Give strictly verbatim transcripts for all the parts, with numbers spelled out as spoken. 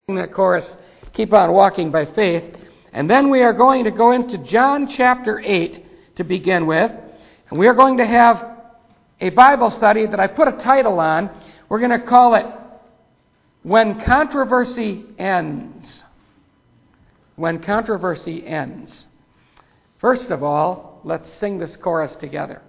That chorus, keep on walking by faith. And then we are going to go into John chapter eight to begin with. And we are going to have a Bible study that I put a title on. We're going to call it When Controversy Ends. When Controversy Ends. First of all, let's sing this chorus together.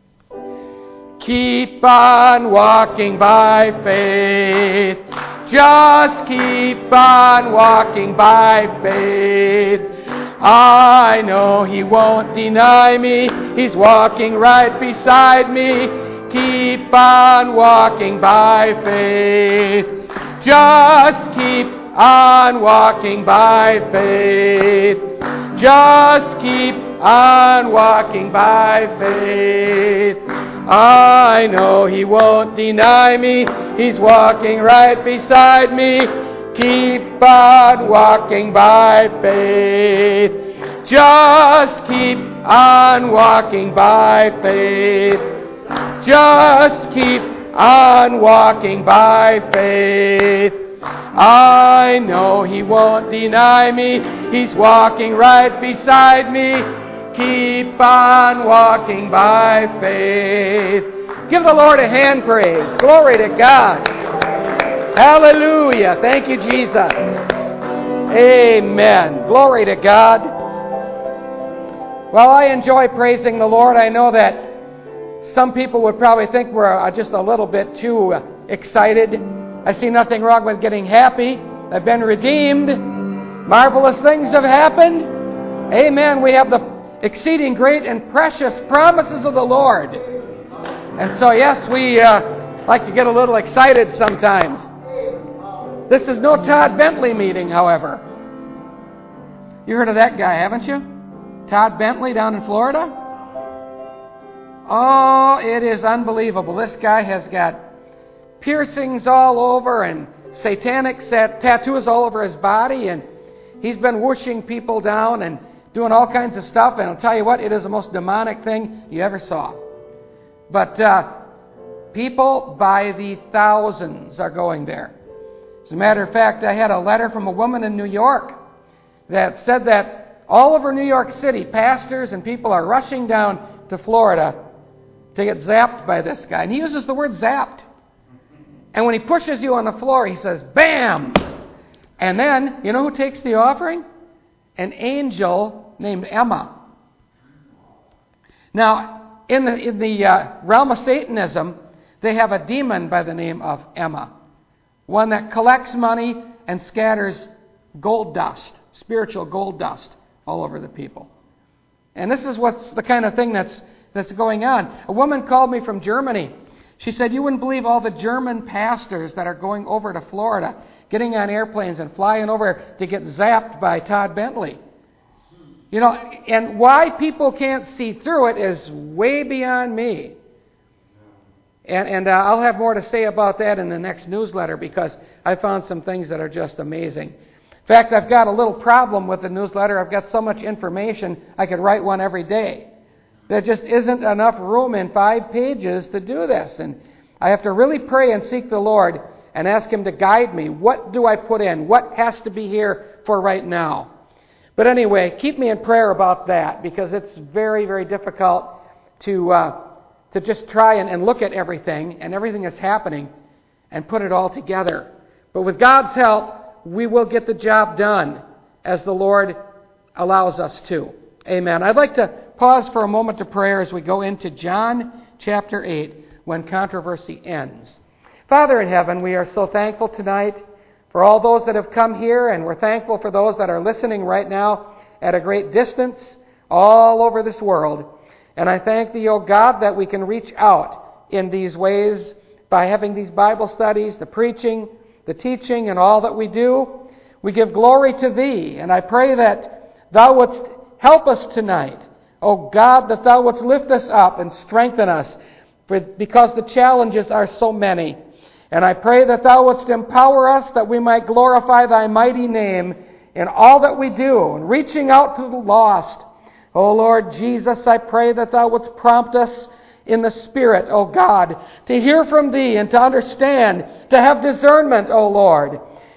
Keep on walking by faith. Just keep on walking by faith. I know He won't deny me. He's walking right beside me. Keep on walking by faith. Just keep on walking by faith. Just keep on walking by faith. I know He won't deny me. He's walking right beside me. Keep on walking by faith. Just keep on walking by faith. Just keep on walking by faith. I know He won't deny me. He's walking right beside me. Keep on walking by faith. Give the Lord a hand praise. Glory to God. Hallelujah. Thank you, Jesus. Amen. Glory to God. Well, I enjoy praising the Lord. I know that some people would probably think we're just a little bit too excited. I see nothing wrong with getting happy. I've been redeemed. Marvelous things have happened. Amen. We have the exceeding great and precious promises of the Lord. And so, yes, we uh, like to get a little excited sometimes. This is no Todd Bentley meeting, however. You heard of that guy, haven't you? Todd Bentley down in Florida? Oh, it is unbelievable. This guy has got piercings all over and satanic tattoos all over his body, and he's been whooshing people down and doing all kinds of stuff, and I'll tell you what, it is the most demonic thing you ever saw. But uh, people by the thousands are going there. As a matter of fact, I had a letter from a woman in New York that said that all over New York City, pastors and people are rushing down to Florida to get zapped by this guy. And he uses the word zapped. And when he pushes you on the floor, he says, bam! And then, you know who takes the offering? An angel named Emma. Now, in the in the uh, realm of Satanism, they have a demon by the name of Emma, one that collects money and scatters gold dust, spiritual gold dust, all over the people. And this is what's the kind of thing that's that's going on. A woman called me from Germany. She said, "You wouldn't believe all the German pastors that are going over to Florida, getting on airplanes and flying over to get zapped by Todd Bentley." You know, and why people can't see through it is way beyond me. And, and uh, I'll have more to say about that in the next newsletter, because I found some things that are just amazing. In fact, I've got a little problem with the newsletter. I've got so much information, I could write one every day. There just isn't enough room in five pages to do this. And I have to really pray and seek the Lord and ask Him to guide me. What do I put in? What has to be here for right now? But anyway, keep me in prayer about that, because it's very, very difficult to uh, to just try and, and look at everything and everything that's happening and put it all together. But with God's help, we will get the job done as the Lord allows us to. Amen. I'd like to pause for a moment to prayer as we go into John chapter eight, When Controversy Ends. Father in heaven, we are so thankful tonight for all those that have come here, and we're thankful for those that are listening right now at a great distance all over this world. And I thank Thee, O God, that we can reach out in these ways by having these Bible studies, the preaching, the teaching, and all that we do. We give glory to Thee, and I pray that Thou wouldst help us tonight. O God, that Thou wouldst lift us up and strengthen us, for, because the challenges are so many. And I pray that Thou wouldst empower us, that we might glorify Thy mighty name in all that we do, and reaching out to the lost. O Lord Jesus, I pray that Thou wouldst prompt us in the Spirit, O God, to hear from Thee and to understand, to have discernment, O Lord.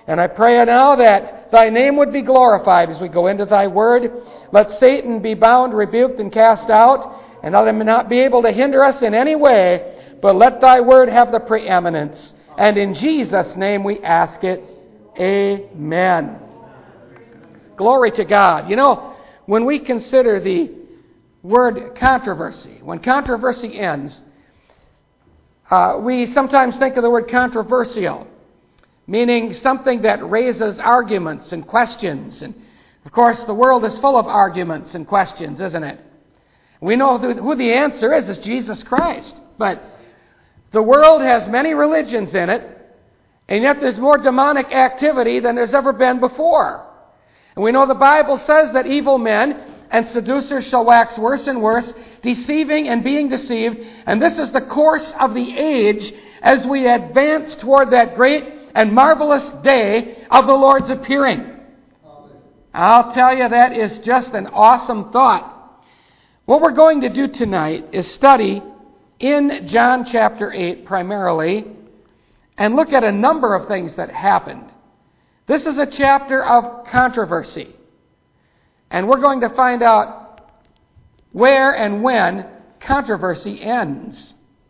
And I pray now that Thy name would be glorified as we go into Thy Word. Let Satan be bound, rebuked, and cast out, and let him not be able to hinder us in any way, but let Thy Word have the preeminence. And in Jesus' name we ask it. Amen. Glory to God. You know, when we consider the word controversy, when controversy ends, uh, we sometimes think of the word controversial, meaning something that raises arguments and questions. And, of course, the world is full of arguments and questions, isn't it? We know who the answer is. It's Jesus Christ. But the world has many religions in it, and yet there's more demonic activity than there's ever been before. And we know the Bible says that evil men and seducers shall wax worse and worse, deceiving and being deceived. And this is the course of the age as we advance toward that great and marvelous day of the Lord's appearing. I'll tell you, that is just an awesome thought. What we're going to do tonight is study in John chapter eight primarily and look at a number of things that happened. This is a chapter of controversy. And we're going to find out where and when controversy ends.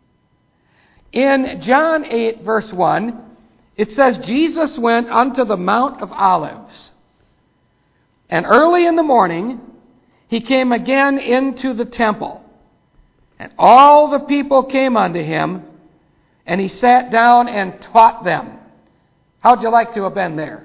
In John eight, verse one, it says, Jesus went unto the Mount of Olives. And early in the morning, he came again into the temple. And all the people came unto him, and he sat down and taught them. How'd you like to have been there?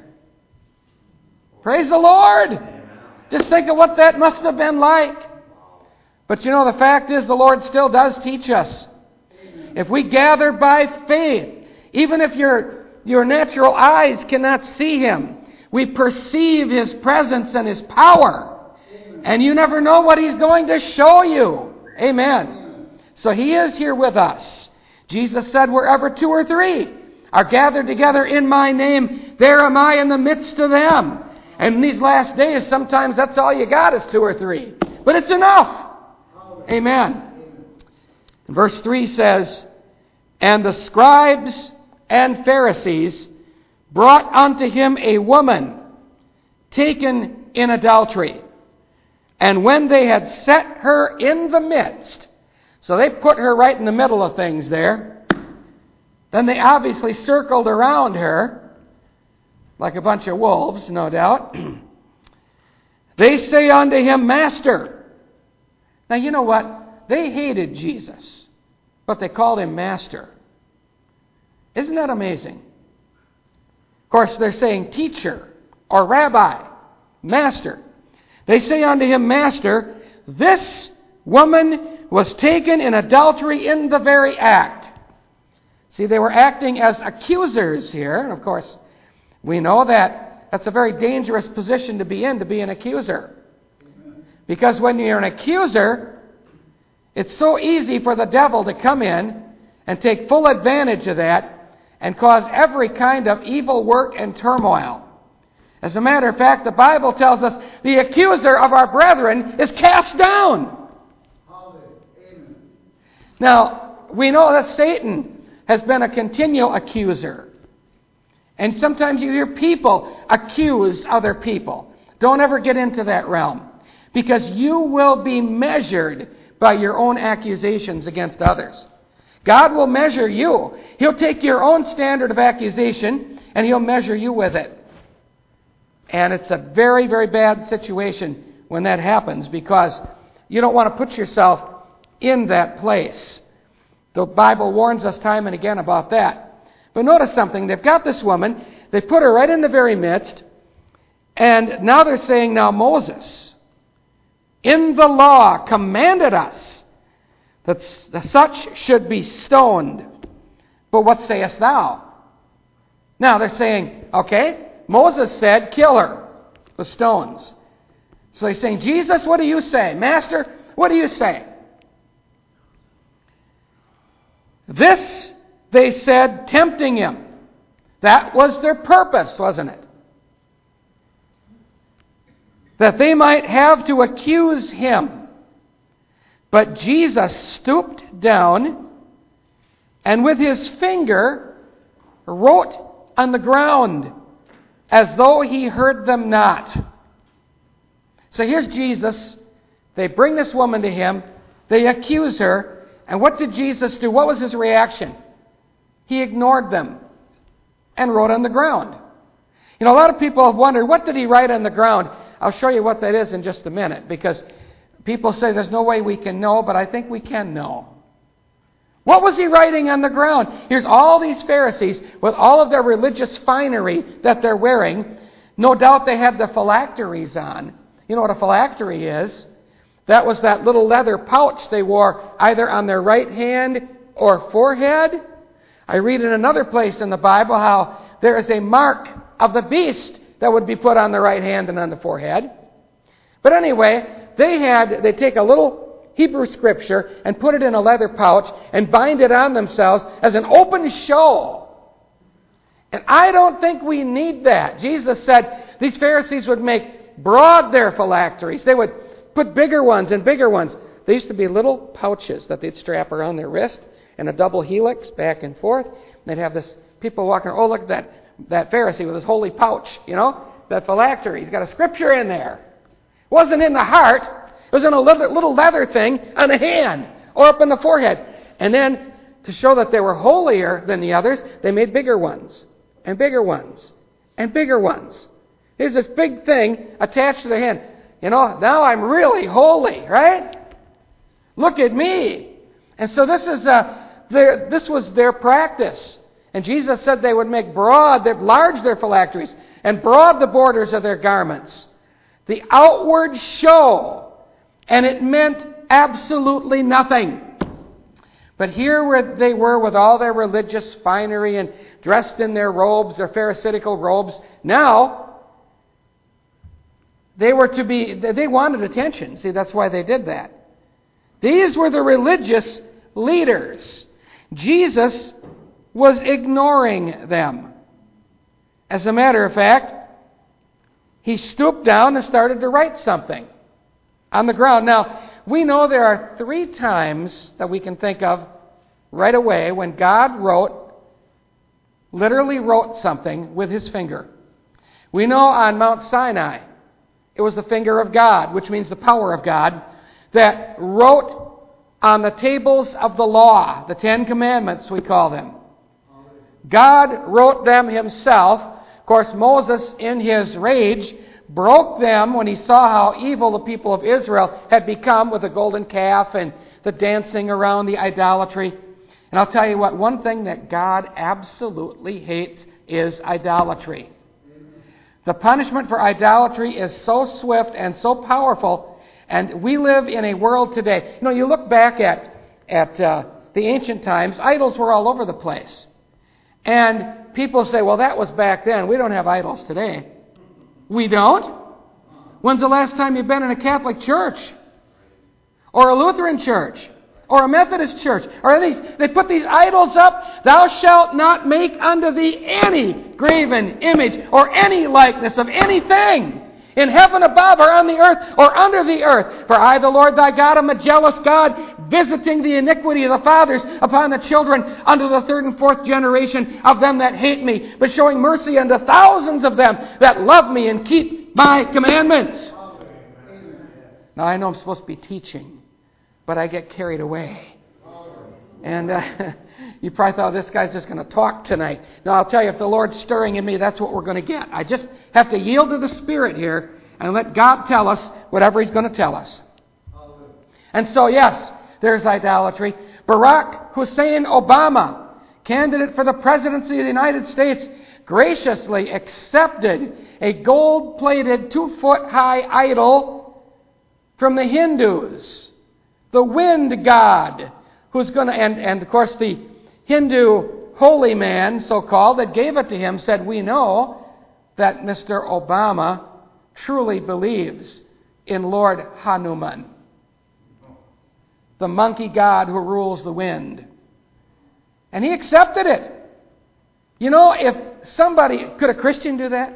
Praise the Lord! Just think of what that must have been like. But you know, the fact is the Lord still does teach us. If we gather by faith, even if your, your natural eyes cannot see Him, we perceive His presence and His power. And you never know what He's going to show you. Amen. So He is here with us. Jesus said, wherever two or three are gathered together in my name, there am I in the midst of them. And in these last days, sometimes that's all you got is two or three. But it's enough. Amen. Verse three says, and the scribes and Pharisees brought unto him a woman taken in adultery. And when they had set her in the midst, so they put her right in the middle of things there, then they obviously circled around her, like a bunch of wolves, no doubt. They say unto him, Master. Now, you know what? They hated Jesus, but they called him Master. Isn't that amazing? Of course, they're saying teacher or rabbi, Master. They say unto him, Master, this woman was taken in adultery in the very act. See, they were acting as accusers here, and of course, we know that that's a very dangerous position to be in, to be an accuser. Because when you're an accuser, it's so easy for the devil to come in and take full advantage of that and cause every kind of evil work and turmoil. As a matter of fact, the Bible tells us the accuser of our brethren is cast down. Amen. Now, we know that Satan has been a continual accuser. And sometimes you hear people accuse other people. Don't ever get into that realm. Because you will be measured by your own accusations against others. God will measure you. He'll take your own standard of accusation and He'll measure you with it. And it's a very, very bad situation when that happens because you don't want to put yourself in that place. The Bible warns us time and again about that. But notice something. They've got this woman. They put her right in the very midst. And now they're saying, now Moses, in the law, commanded us that such should be stoned. But what sayest thou? Now they're saying, okay, Moses said, kill her with stones. So they're saying, Jesus, what do you say? Master, what do you say? This, they said, tempting him. That was their purpose, wasn't it? That they might have to accuse him. But Jesus stooped down and with his finger wrote on the ground. as though he heard them not. So here's Jesus. They bring this woman to him. They accuse her. And what did Jesus do? What was his reaction? He ignored them and wrote on the ground. You know, a lot of people have wondered, what did he write on the ground? I'll show you what that is in just a minute, because people say there's no way we can know, but I think we can know. What was he writing on the ground? Here's all these Pharisees with all of their religious finery that they're wearing. No doubt they had the phylacteries on. You know what a phylactery is? That was that little leather pouch they wore either on their right hand or forehead. I read in another place in the Bible how there is a mark of the beast that would be put on the right hand and on the forehead. But anyway, they had, they take a little Hebrew scripture and put it in a leather pouch and bind it on themselves as an open show. And I don't think we need that. Jesus said these Pharisees would make broad their phylacteries. They would put bigger ones and bigger ones. They used to be little pouches that they'd strap around their wrist and a double helix back and forth. They'd have this people walking, oh, look at that, that Pharisee with his holy pouch, you know, that phylactery. He's got a scripture in there. It wasn't in the heart. It was in a little leather thing on the hand or up in the forehead. And then to show that they were holier than the others, they made bigger ones and bigger ones and bigger ones. There's this big thing attached to their hand. You know, now I'm really holy, right? Look at me. And so this is uh, their, this was their practice. And Jesus said they would make broad, they'd large their phylacteries and broad the borders of their garments. The outward show. And it meant absolutely nothing. But here where they were with all their religious finery and dressed in their robes, their Pharisaical robes. Now, they were to be, they wanted attention. See, that's why they did that. These were the religious leaders. Jesus was ignoring them. As a matter of fact, he stooped down and started to write something on the ground. Now, we know there are three times that we can think of right away when God wrote, literally wrote something with his finger. We know on Mount Sinai, it was the finger of God, which means the power of God, that wrote on the tables of the law, the Ten Commandments we call them. God wrote them himself. Of course, Moses, in his rage, broke them when he saw how evil the people of Israel had become with the golden calf and the dancing around, the idolatry. And I'll tell you what, one thing that God absolutely hates is idolatry. The punishment for idolatry is so swift and so powerful, and we live in a world today. You know, you look back at, at uh, the ancient times, idols were all over the place. And people say, well, that was back then. We don't have idols today. We don't? When's the last time you've been in a Catholic church? Or a Lutheran church? Or a Methodist church? Or these, they put these idols up. Thou shalt not make unto thee any graven image or any likeness of anything in heaven above or on the earth or under the earth. For I, the Lord thy God, am a jealous God, visiting the iniquity of the fathers upon the children unto the third and fourth generation of them that hate me, but showing mercy unto thousands of them that love me and keep my commandments. Now, I know I'm supposed to be teaching, but I get carried away. And uh, you probably thought, this guy's just going to talk tonight. Now, I'll tell you, if the Lord's stirring in me, that's what we're going to get. I just have to yield to the Spirit here and let God tell us whatever he's going to tell us. And so, yes, there's idolatry. Barack Hussein Obama, candidate for the presidency of the United States, graciously accepted a gold-plated, two-foot-high idol from the Hindus. The wind god, who's going to, and, and of course the Hindu holy man, so-called, that gave it to him said, we know that Mister Obama truly believes in Lord Hanuman, the monkey god who rules the wind. And he accepted it. You know, if somebody, could a Christian do that?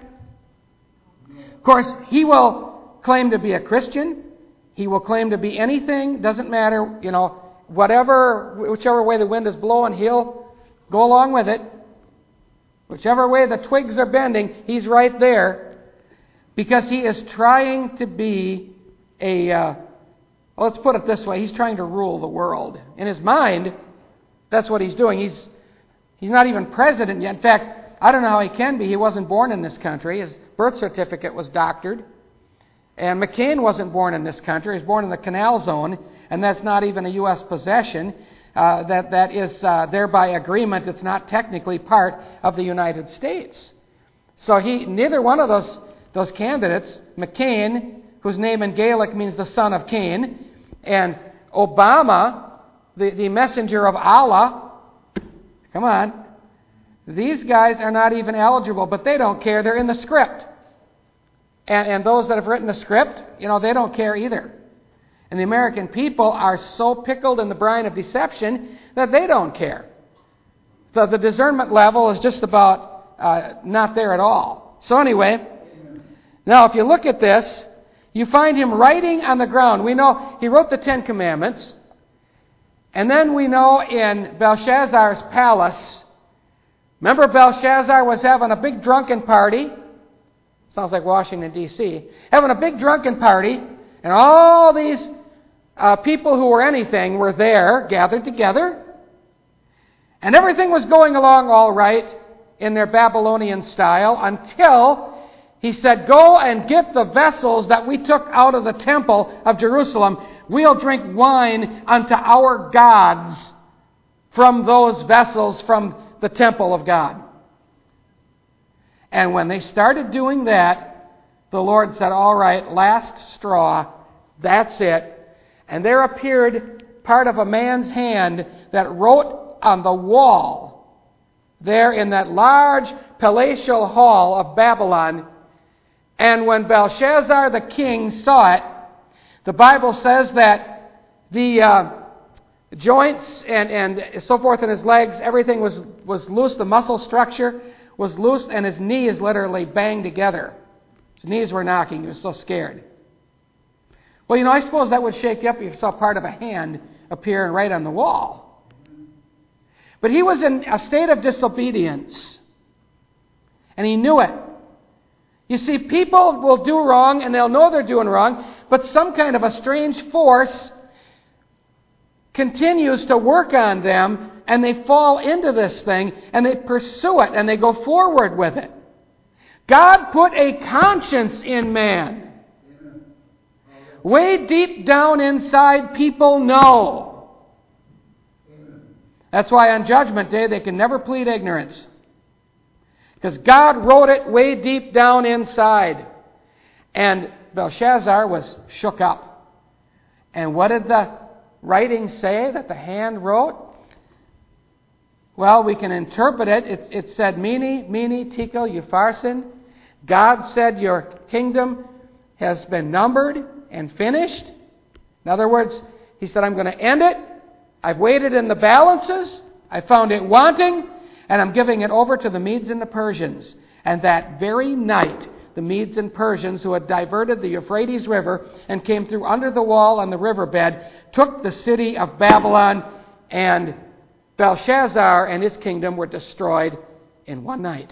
Of course, he will claim to be a Christian. He will claim to be anything. Doesn't matter, you know, whatever, whichever way the wind is blowing, he'll go along with it. Whichever way the twigs are bending, he's right there. Because he is trying to be a, uh, well, let's put it this way, he's trying to rule the world. In his mind, that's what he's doing. He's he's not even president yet. In fact, I don't know how he can be. He wasn't born in this country. His birth certificate was doctored. And McCain wasn't born in this country. He was born in the Canal Zone, and that's not even a U S possession. Uh, that that is uh, there by agreement. It's not technically part of the United States. So he, neither one of those those candidates, McCain, whose name in Gaelic means the son of Cain, and Obama, the, the messenger of Allah, come on, these guys are not even eligible, but they don't care. They're in the script. And, and those that have written the script, you know, they don't care either. And the American people are so pickled in the brine of deception that they don't care. So the discernment level is just about uh, not there at all. So anyway, now if you look at this, you find him writing on the ground. We know he wrote the Ten Commandments. And then we know in Belshazzar's palace, remember Belshazzar was having a big drunken party. Sounds like Washington, D C Having a big drunken party. And all these uh, people who were anything were there, gathered together. And everything was going along all right in their Babylonian style until he said, go and get the vessels that we took out of the temple of Jerusalem. We'll drink wine unto our gods from those vessels from the temple of God. And when they started doing that, the Lord said, all right, last straw, that's it. And there appeared part of a man's hand that wrote on the wall there in that large palatial hall of Babylon. And when Belshazzar the king saw it, the Bible says that the uh, joints and, and so forth in his legs, everything was, was loose, the muscle structure was loose, and his knees literally banged together. His knees were knocking. He was so scared. Well, you know, I suppose that would shake you up if you saw part of a hand appear right on the wall. But he was in a state of disobedience, and he knew it. You see, people will do wrong, and they'll know they're doing wrong, but some kind of a strange force continues to work on them, and they fall into this thing, and they pursue it, and they go forward with it. God put a conscience in man. Way deep down inside, people know. That's why on Judgment Day, they can never plead ignorance. Because God wrote it way deep down inside. And Belshazzar was shook up. And what did the writing say that the hand wrote? Well, we can interpret it. It, it said, Mene, Mene, Tekel, Upharsin. God said your kingdom has been numbered and finished. In other words, he said, I'm going to end it. I've weighed it in the balances. I found it wanting. And I'm giving it over to the Medes and the Persians. And that very night, the Medes and Persians, who had diverted the Euphrates River and came through under the wall on the riverbed, took the city of Babylon, and Belshazzar and his kingdom were destroyed in one night.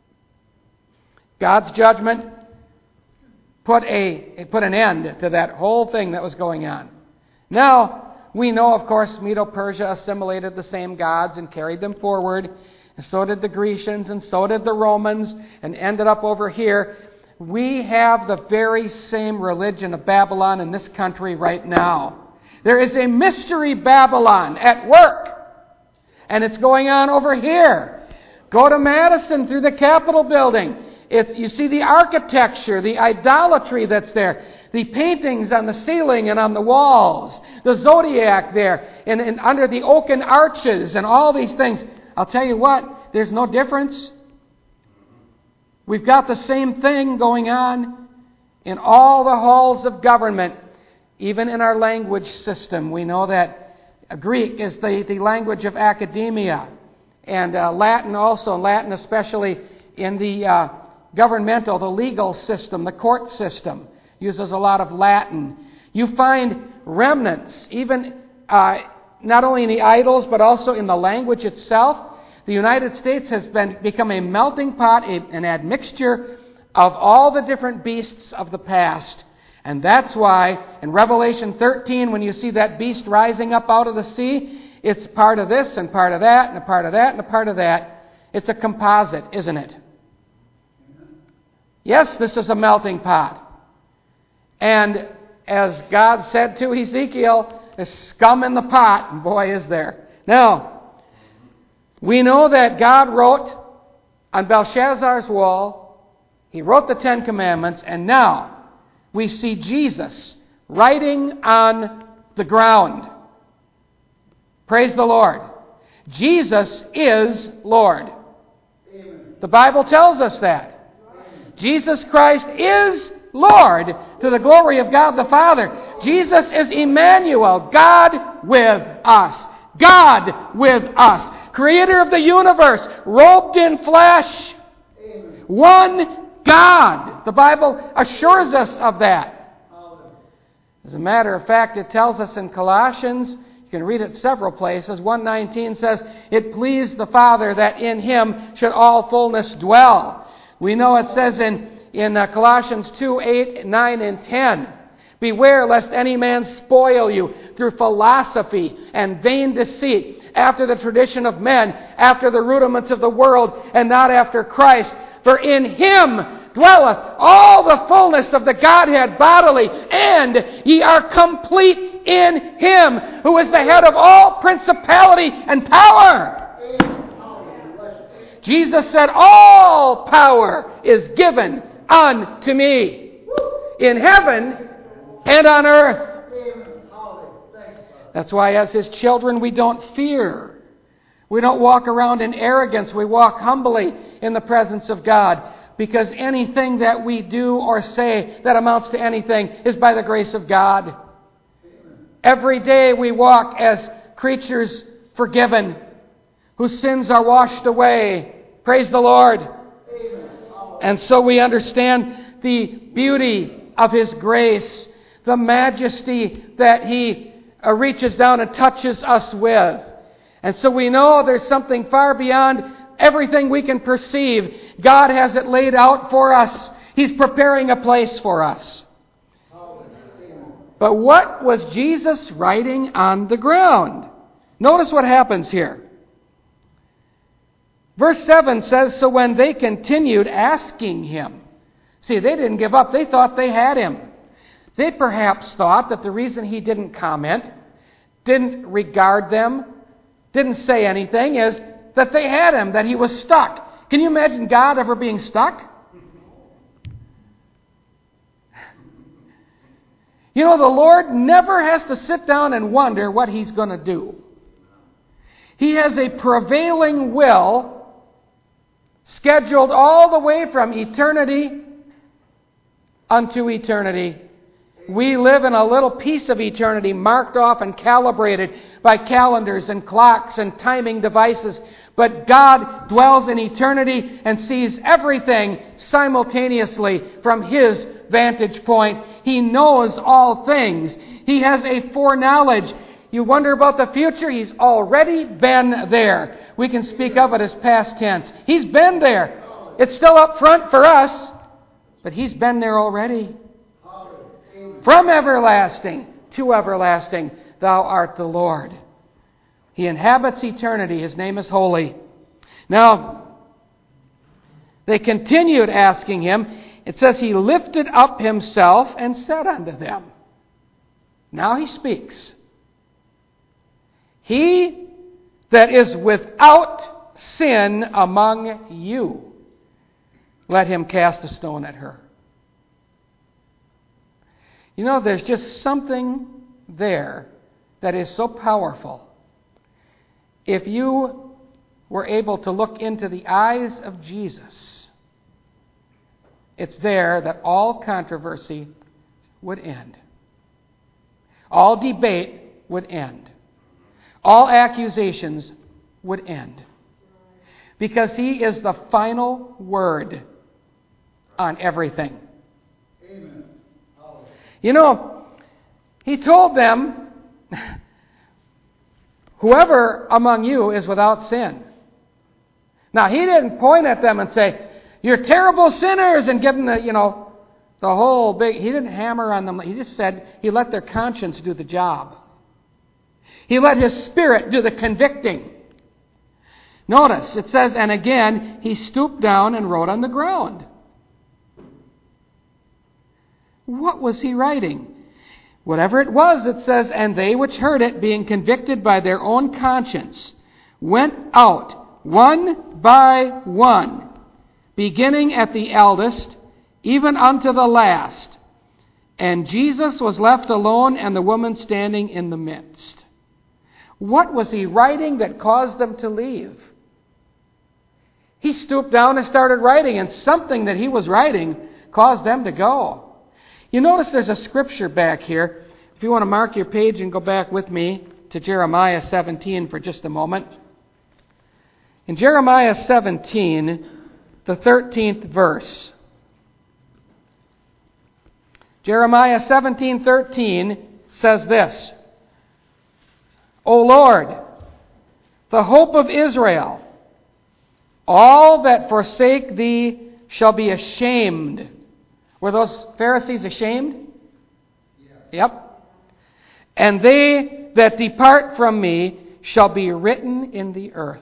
God's judgment put a put an end to that whole thing that was going on. Now, we know, of course, Medo-Persia assimilated the same gods and carried them forward. And so did the Grecians, and so did the Romans, and ended up over here. We have the very same religion of Babylon in this country right now. There is a mystery Babylon at work, and it's going on over here. Go to Madison through the Capitol building. It's, you see the architecture, the idolatry that's there, the paintings on the ceiling and on the walls, the zodiac there, and, and under the oaken arches, and all these things. I'll tell you what, there's no difference. We've got the same thing going on in all the halls of government, even in our language system. We know that Greek is the, the language of academia, and uh, Latin also, Latin especially in the uh, governmental, the legal system, the court system, uses a lot of Latin. You find remnants, even uh, not only in the idols, but also in the language itself. The United States has been become a melting pot, a, an admixture of all the different beasts of the past. And that's why in Revelation thirteen, when you see that beast rising up out of the sea, it's part of this and part of that and a part of that and a part of that. It's a composite, isn't it? Yes, this is a melting pot. And as God said to Ezekiel, there's scum in the pot, and boy is there. Now, we know that God wrote on Belshazzar's wall, He wrote the Ten Commandments, and now we see Jesus writing on the ground. Praise the Lord. Jesus is Lord. Amen. The Bible tells us that. Jesus Christ is Lord, to the glory of God the Father. Jesus is Emmanuel, God with us. God with us. Creator of the universe, robed in flesh. Amen. One God. The Bible assures us of that. As a matter of fact, it tells us in Colossians, you can read it several places, one nineteen says, it pleased the Father that in Him should all fullness dwell. We know it says in In uh, Colossians two, eight, nine, and ten, beware lest any man spoil you through philosophy and vain deceit, after the tradition of men, after the rudiments of the world, and not after Christ. For in Him dwelleth all the fullness of the Godhead bodily, and ye are complete in Him, who is the head of all principality and power. Jesus said, all power is given unto me in heaven and on earth. That's why as His children we don't fear. We don't walk around in arrogance. We walk humbly in the presence of God, because anything that we do or say that amounts to anything is by the grace of God. Every day we walk as creatures forgiven, whose sins are washed away. Praise the Lord. And so we understand the beauty of His grace, the majesty that He uh, reaches down and touches us with. And so we know there's something far beyond everything we can perceive. God has it laid out for us. He's preparing a place for us. But what was Jesus writing on the ground? Notice what happens here. Verse seven says, so when they continued asking Him. See, they didn't give up. They thought they had Him. They perhaps thought that the reason He didn't comment, didn't regard them, didn't say anything is that they had Him, that He was stuck. Can you imagine God ever being stuck? You know, the Lord never has to sit down and wonder what He's going to do. He has a prevailing will scheduled all the way from eternity unto eternity. We live in a little piece of eternity marked off and calibrated by calendars and clocks and timing devices. But God dwells in eternity and sees everything simultaneously from His vantage point. He knows all things. He has a foreknowledge. You wonder about the future? He's already been there. We can speak of it as past tense. He's been there. It's still up front for us, but He's been there already. From everlasting to everlasting, Thou art the Lord. He inhabits eternity. His name is holy. Now, they continued asking Him. It says He lifted up Himself and said unto them. Now He speaks. He that is without sin among you, let him cast a stone at her. You know, there's just something there that is so powerful. If you were able to look into the eyes of Jesus, it's there that all controversy would end. All debate would end. All accusations would end. Because He is the final word on everything. Amen. You know, He told them, whoever among you is without sin, Now, he didn't point at them and say, "You're terrible sinners," and give them the, you know, the whole big... He didn't hammer on them. He just said he let their conscience do the job. He let his Spirit do the convicting. Notice, it says, and again, he stooped down and wrote on the ground. What was he writing? Whatever it was, it says, and they which heard it, being convicted by their own conscience, went out, one by one, beginning at the eldest, even unto the last. And Jesus was left alone, and the woman standing in the midst. What was he writing that caused them to leave? He stooped down and started writing, and something that he was writing caused them to go. You notice there's a scripture back here. If you want to mark your page and go back with me to Jeremiah seventeen for just a moment. In Jeremiah seventeen, the thirteenth verse. Jeremiah seventeen thirteen says this, O Lord, the hope of Israel, all that forsake thee shall be ashamed. Were those Pharisees ashamed? Yeah. Yep. And they that depart from me shall be written in the earth,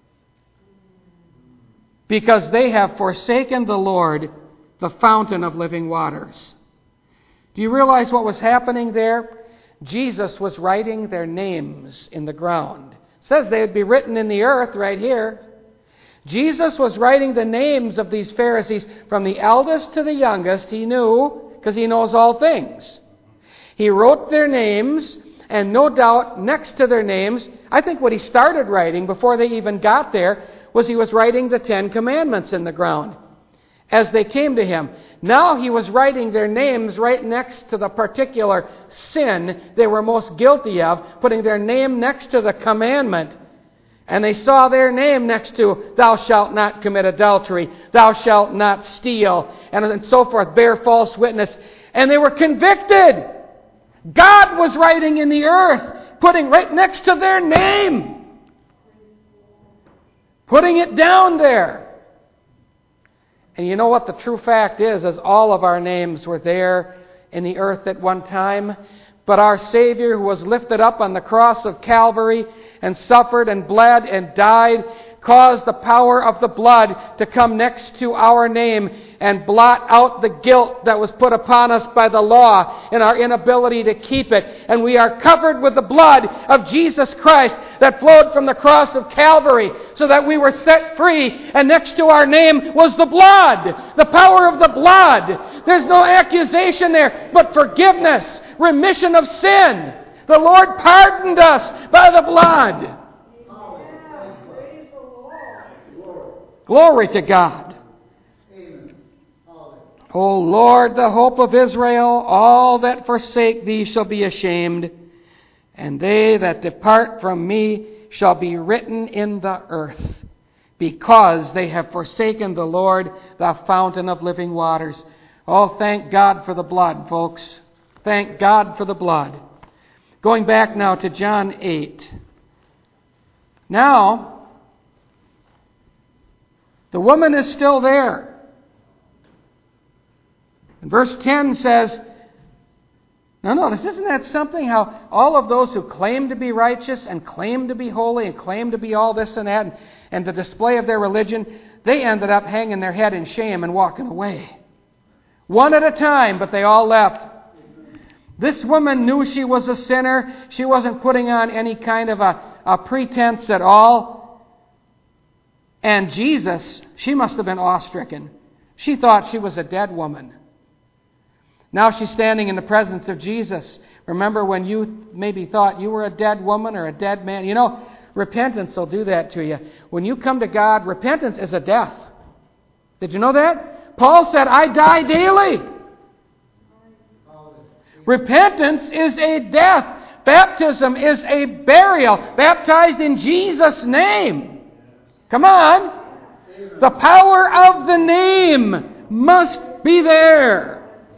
because they have forsaken the Lord, the fountain of living waters. Do you realize what was happening there? Jesus was writing their names in the ground. It says they would be written in the earth right here. Jesus was writing the names of these Pharisees from the eldest to the youngest. He knew, because he knows all things. He wrote their names, and no doubt next to their names, I think what he started writing before they even got there was he was writing the Ten Commandments in the ground as they came to him. Now he was writing their names right next to the particular sin they were most guilty of, putting their name next to the commandment. And they saw their name next to, thou shalt not commit adultery, thou shalt not steal, and so forth, bear false witness. And they were convicted. God was writing in the earth, putting right next to their name, putting it down there. And you know what the true fact is, is all of our names were there in the earth at one time. But our Savior, who was lifted up on the cross of Calvary and suffered and bled and died, caused the power of the blood to come next to our name and blot out the guilt that was put upon us by the law and our inability to keep it. And we are covered with the blood of Jesus Christ that flowed from the cross of Calvary, so that we were set free, and next to our name was the blood, the power of the blood. There's no accusation there, but forgiveness, remission of sin. The Lord pardoned us by the blood. Glory to God. O Lord, the hope of Israel, all that forsake thee shall be ashamed, and they that depart from me shall be written in the earth, because they have forsaken the Lord, the fountain of living waters. Oh, thank God for the blood, folks. Thank God for the blood. Going back now to John eight. Now, the woman is still there. And verse ten says, now notice, isn't that something, how all of those who claim to be righteous and claim to be holy and claim to be all this and that, and, and the display of their religion, they ended up hanging their head in shame and walking away. One at a time, but they all left. This woman knew she was a sinner. She wasn't putting on any kind of a, a pretense at all. And Jesus, she must have been awestricken. She thought she was a dead woman. Now she's standing in the presence of Jesus. Remember when you maybe thought you were a dead woman or a dead man? You know, repentance will do that to you. When you come to God, repentance is a death. Did you know that? Paul said, I die daily. Repentance is a death. Baptism is a burial. Baptized in Jesus' name. Come on. The power of the name must be there.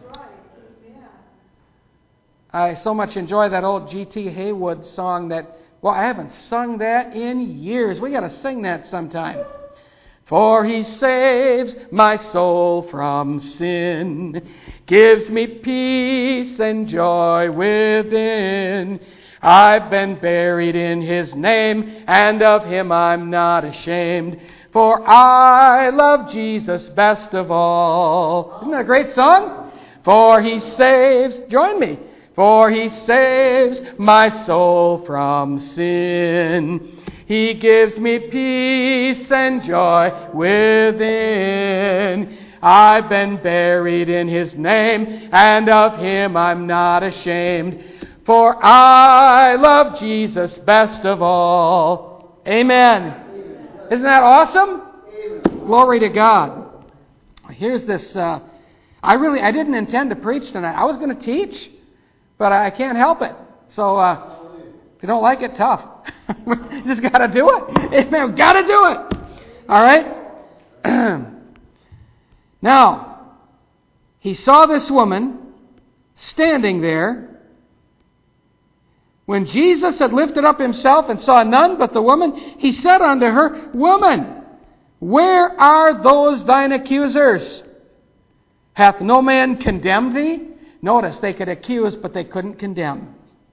I so much enjoy that old G T Haywood song that, well, I haven't sung that in years. We got to sing that sometime. For he saves my soul from sin, gives me peace and joy within. I've been buried in his name, and of him I'm not ashamed. For I love Jesus best of all. Isn't that a great song? For he saves, join me. For he saves my soul from sin. He gives me peace and joy within. I've been buried in his name, and of him I'm not ashamed. For I love Jesus best of all. Amen. Amen. Isn't that awesome? Amen. Glory to God. Here's this. Uh, I really, I didn't intend to preach tonight. I was going to teach, but I can't help it. So uh, if you don't like it, tough. You just got to do it. Amen. Got to do it. All right. Now, he saw this woman standing there. When Jesus had lifted up himself and saw none but the woman, he said unto her, Woman, where are those thine accusers? Hath no man condemned thee? Notice, they could accuse, but they couldn't condemn.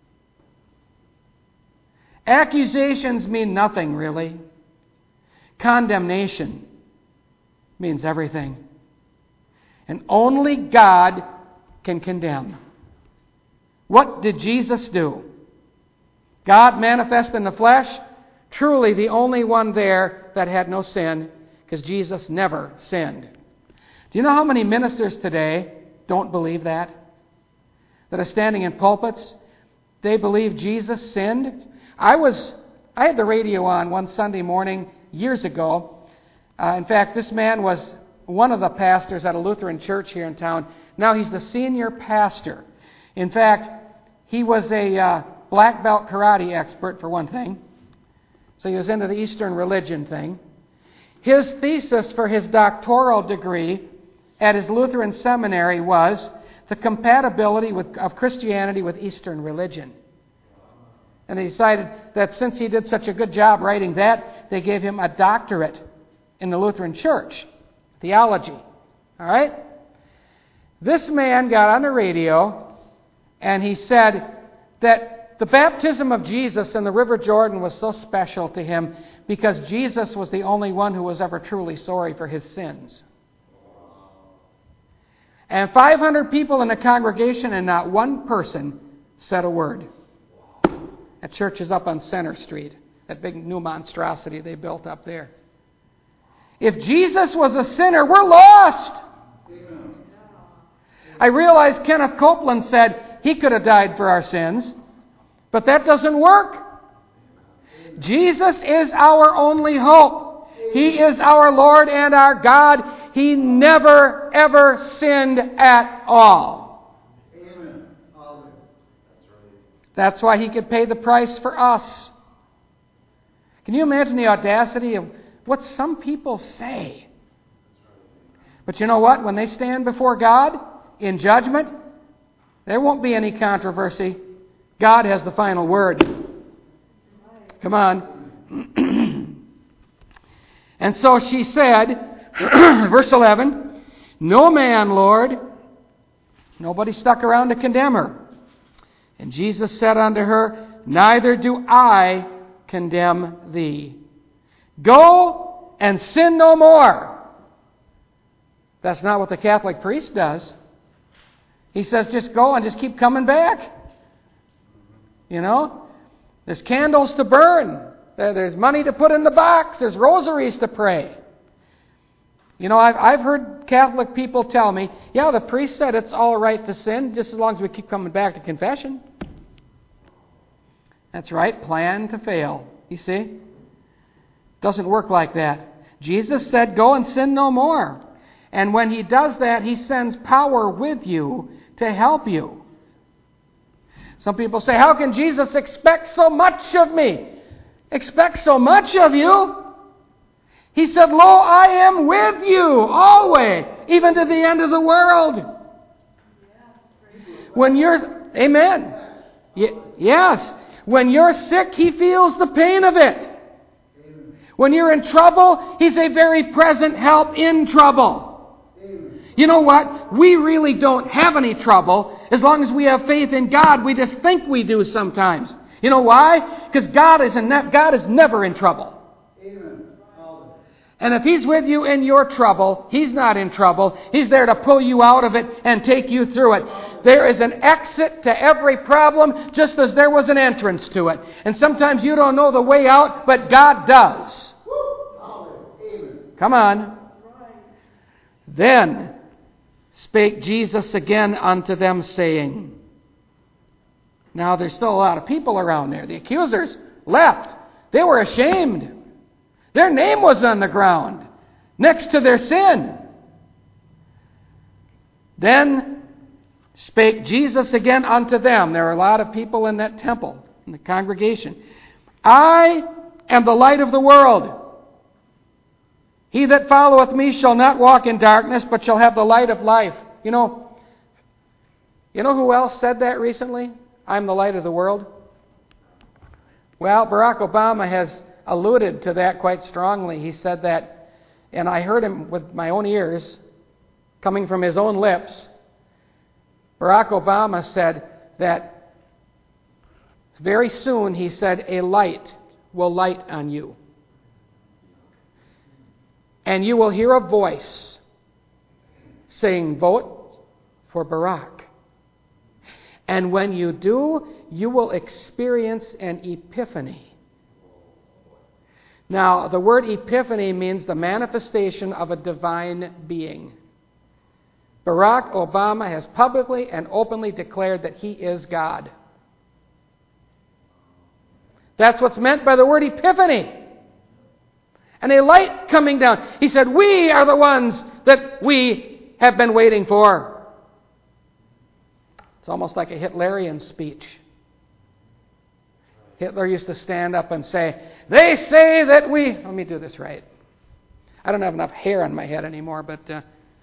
Accusations mean nothing, really. Condemnation means everything. And only God can condemn. What did Jesus do? God manifest in the flesh, truly the only one there that had no sin, because Jesus never sinned. Do you know how many ministers today don't believe that? That are standing in pulpits, they believe Jesus sinned? I was, I had the radio on one Sunday morning years ago. Uh, in fact, this man was one of the pastors at a Lutheran church here in town. Now he's the senior pastor. In fact, he was a uh, black belt karate expert, for one thing. So he was into the Eastern religion thing. His thesis for his doctoral degree at his Lutheran seminary was the compatibility with, of Christianity with Eastern religion. And they decided that since he did such a good job writing that, they gave him a doctorate in the Lutheran Church, theology. All right? This man got on the radio and he said that the baptism of Jesus in the River Jordan was so special to him because Jesus was the only one who was ever truly sorry for his sins. And five hundred people in the congregation and not one person said a word. That church is up on Center Street, that big new monstrosity they built up there. If Jesus was a sinner, we're lost. Amen. I realize Kenneth Copeland said he could have died for our sins, but that doesn't work. Jesus is our only hope. He is our Lord and our God. He never, ever sinned at all. Amen. That's why he could pay the price for us. Can you imagine the audacity of what some people say? But you know what? When they stand before God in judgment, there won't be any controversy. God has the final word. Come on. And so she said, verse eleven, No man, Lord. Nobody stuck around to condemn her. And Jesus said unto her, Neither do I condemn thee. Go and sin no more. That's not what the Catholic priest does. He says, just go and just keep coming back. You know? There's candles to burn. There's money to put in the box. There's rosaries to pray. You know, I've, I've heard Catholic people tell me, yeah, the priest said it's all right to sin just as long as we keep coming back to confession. That's right. Plan to fail. You see? Doesn't work like that. Jesus said, go and sin no more. And when he does that, he sends power with you to help you. Some people say, how can Jesus expect so much of me? Expect so much of you? He said, lo, I am with you always, even to the end of the world. When you're, amen. Y- yes. When you're sick, he feels the pain of it. When you're in trouble, He's a very present help in trouble. Amen. You know what? We really don't have any trouble as long as we have faith in God. We just think we do sometimes. You know why? Because God is in ne- God is never in trouble. Amen. And if He's with you in your trouble, He's not in trouble. He's there to pull you out of it and take you through it. There is an exit to every problem, just as there was an entrance to it. And sometimes you don't know the way out, but God does. Come on. Then spake Jesus again unto them, saying... Now there's still a lot of people around there. The accusers left. They were ashamed. Their name was on the ground, next to their sin. Then spake Jesus again unto them. There are a lot of people in that temple, in the congregation. I am the light of the world. He that followeth me shall not walk in darkness, but shall have the light of life. You know, you know who else said that recently? I'm the light of the world. Well, Barack Obama has alluded to that quite strongly. He said that, and I heard him with my own ears, coming from his own lips. Barack Obama said that very soon, he said, a light will light on you. And you will hear a voice saying, vote for Barack. And when you do, you will experience an epiphany. Now, the word epiphany means the manifestation of a divine being. Barack Obama has publicly and openly declared that he is God. That's what's meant by the word epiphany. And a light coming down. He said, we are the ones that we have been waiting for. It's almost like a Hitlerian speech. Hitler used to stand up and say, they say that we... Let me do this right. I don't have enough hair on my head anymore, but... Uh,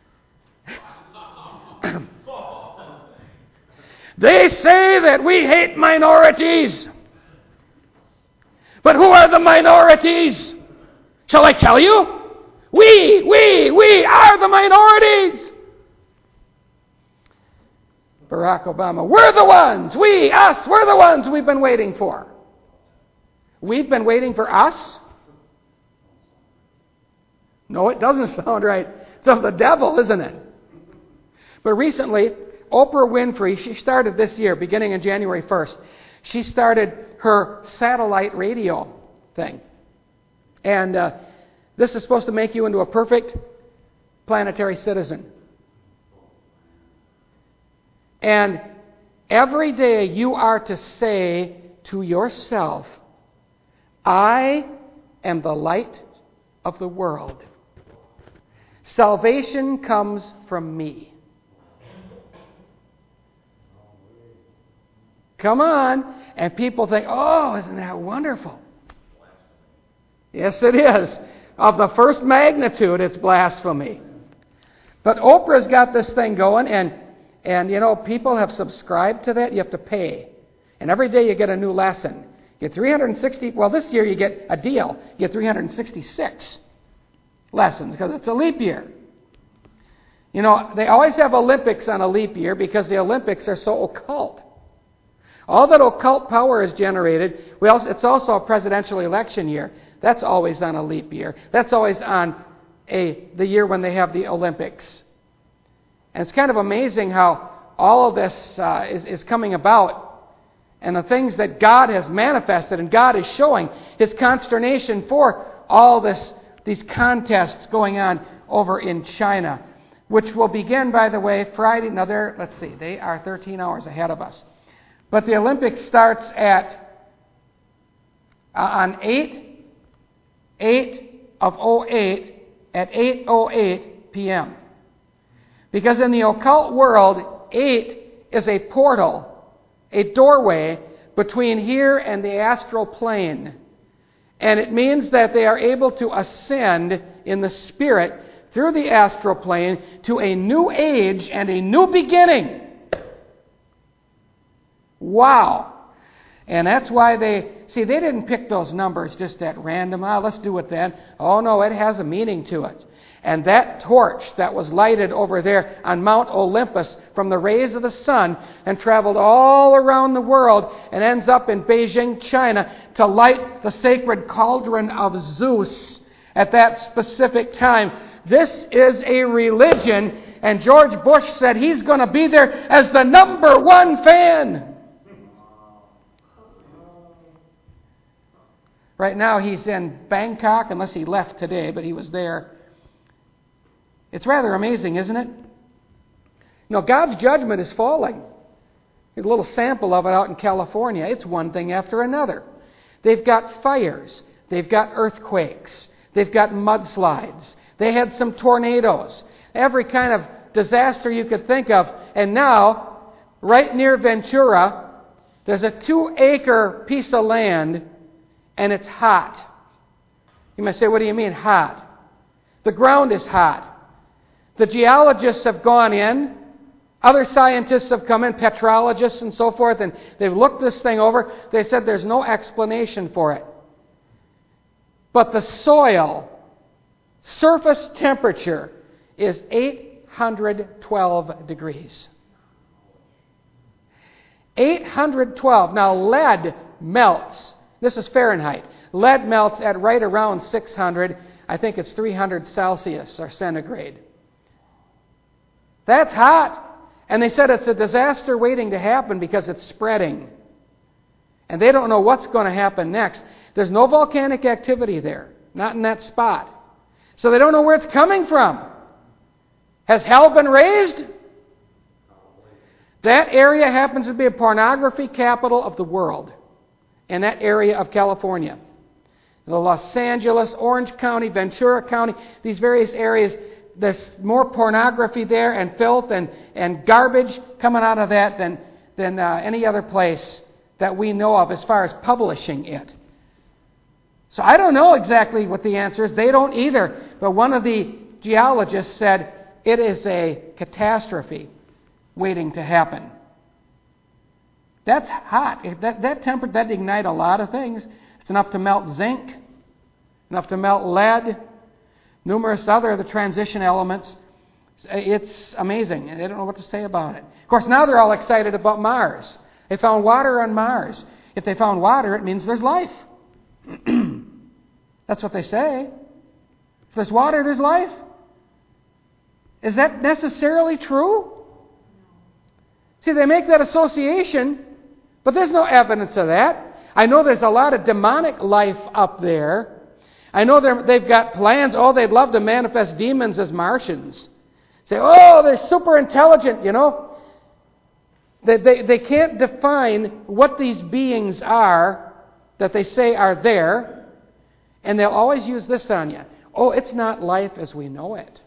they say that we hate minorities. But who are the minorities? Shall I tell you? We, we, we are the minorities. Barack Obama, we're the ones, we, us, we're the ones we've been waiting for. We've been waiting for us? No, it doesn't sound right. It's of the devil, isn't it? But recently, Oprah Winfrey, she started this year, beginning on January first, she started her satellite radio thing. And uh, this is supposed to make you into a perfect planetary citizen. And every day you are to say to yourself, I am the light of the world. Salvation comes from me. Come on. And people think, oh, isn't that wonderful? Yes, it is. Of the first magnitude, it's blasphemy. But Oprah's got this thing going, and And, you know, people have subscribed to that. You have to pay. And every day you get a new lesson. You get three hundred sixty, well, this year you get a deal. You get three hundred sixty-six lessons because it's a leap year. You know, they always have Olympics on a leap year because the Olympics are so occult. All that occult power is generated. We also, it's also a presidential election year. That's always on a leap year. That's always on a the year when they have the Olympics. And it's kind of amazing how all of this uh, is, is coming about. And the things that God has manifested and God is showing His consternation for all this, these contests going on over in China, which will begin, by the way, Friday. Now, they're, let's see, they are thirteen hours ahead of us. But the Olympics starts at uh, on eight of oh eight at eight oh eight p.m. Because in the occult world, eight is a portal, a doorway between here and the astral plane. And it means that they are able to ascend in the spirit through the astral plane to a new age and a new beginning. Wow. And that's why they, see, they didn't pick those numbers just at random. Ah, let's do it then. Oh, no, it has a meaning to it. And that torch that was lighted over there on Mount Olympus from the rays of the sun and traveled all around the world and ends up in Beijing, China, to light the sacred cauldron of Zeus at that specific time. This is a religion, and George Bush said he's going to be there as the number one fan. Right now he's in Bangkok, unless he left today, but he was there. It's rather amazing, isn't it? You know, God's judgment is falling. There's a little sample of it out in California. It's one thing after another. They've got fires. They've got earthquakes. They've got mudslides. They had some tornadoes. Every kind of disaster you could think of. And now, right near Ventura, there's a two-acre piece of land, and it's hot. You might say, what do you mean hot? The ground is hot. The geologists have gone in. Other scientists have come in, petrologists and so forth, and they've looked this thing over. They said there's no explanation for it. But the soil, surface temperature, is eight hundred twelve degrees. eight hundred twelve. Now, lead melts. This is Fahrenheit. Lead melts at right around six hundred. I think it's three hundred Celsius or centigrade. That's hot. And they said it's a disaster waiting to happen because it's spreading. And they don't know what's going to happen next. There's no volcanic activity there. Not in that spot. So they don't know where it's coming from. Has hell been raised? That area happens to be a pornography capital of the world. In that area of California. The Los Angeles, Orange County, Ventura County, these various areas, there's more pornography there and filth and, and garbage coming out of that than, than uh, any other place that we know of as far as publishing it. So I don't know exactly what the answer is. They don't either. But one of the geologists said it is a catastrophe waiting to happen. That's hot. That, that temperature, that ignite a lot of things. It's enough to melt zinc, enough to melt lead, numerous other of the transition elements. It's amazing. They don't know what to say about it. Of course, now they're all excited about Mars. They found water on Mars. If they found water, it means there's life. That's what they say. If there's water, there's life. Is that necessarily true? See, they make that association, but there's no evidence of that. I know there's a lot of demonic life up there. I know they've got plans. Oh, they'd love to manifest demons as Martians. Say, oh, they're super intelligent, you know. They, they, they can't define what these beings are that they say are there. And they'll always use this on you. Oh, it's not life as we know it.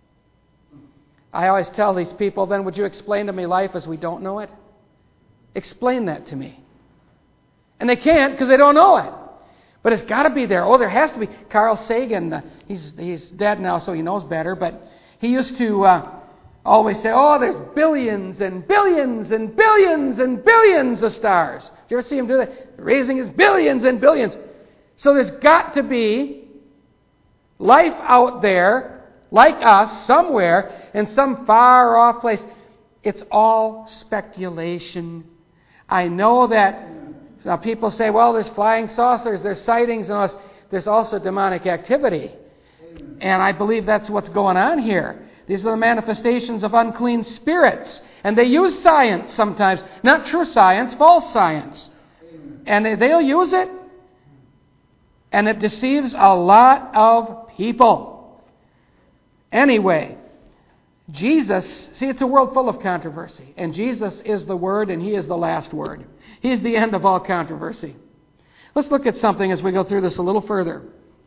I always tell these people, then would you explain to me life as we don't know it? Explain that to me. And they can't because they don't know it. But it's got to be there. Oh, there has to be. Carl Sagan, uh, he's he's dead now, so he knows better. But he used to uh, always say, oh, there's billions and billions and billions and billions of stars. Did you ever see him do that? Raising his billions and billions. So there's got to be life out there, like us, somewhere, in some far-off place. It's all speculation. I know that uh, people say, well, there's flying saucers, there's sightings, and all this. There's also demonic activity. And I believe that's what's going on here. These are the manifestations of unclean spirits. And they use science sometimes. Not true science, false science. And they, they'll use it. And it deceives a lot of people. Anyway, Jesus, see, it's a world full of controversy. And Jesus is the Word, and He is the last word. He is the end of all controversy. Let's look at something as we go through this a little further.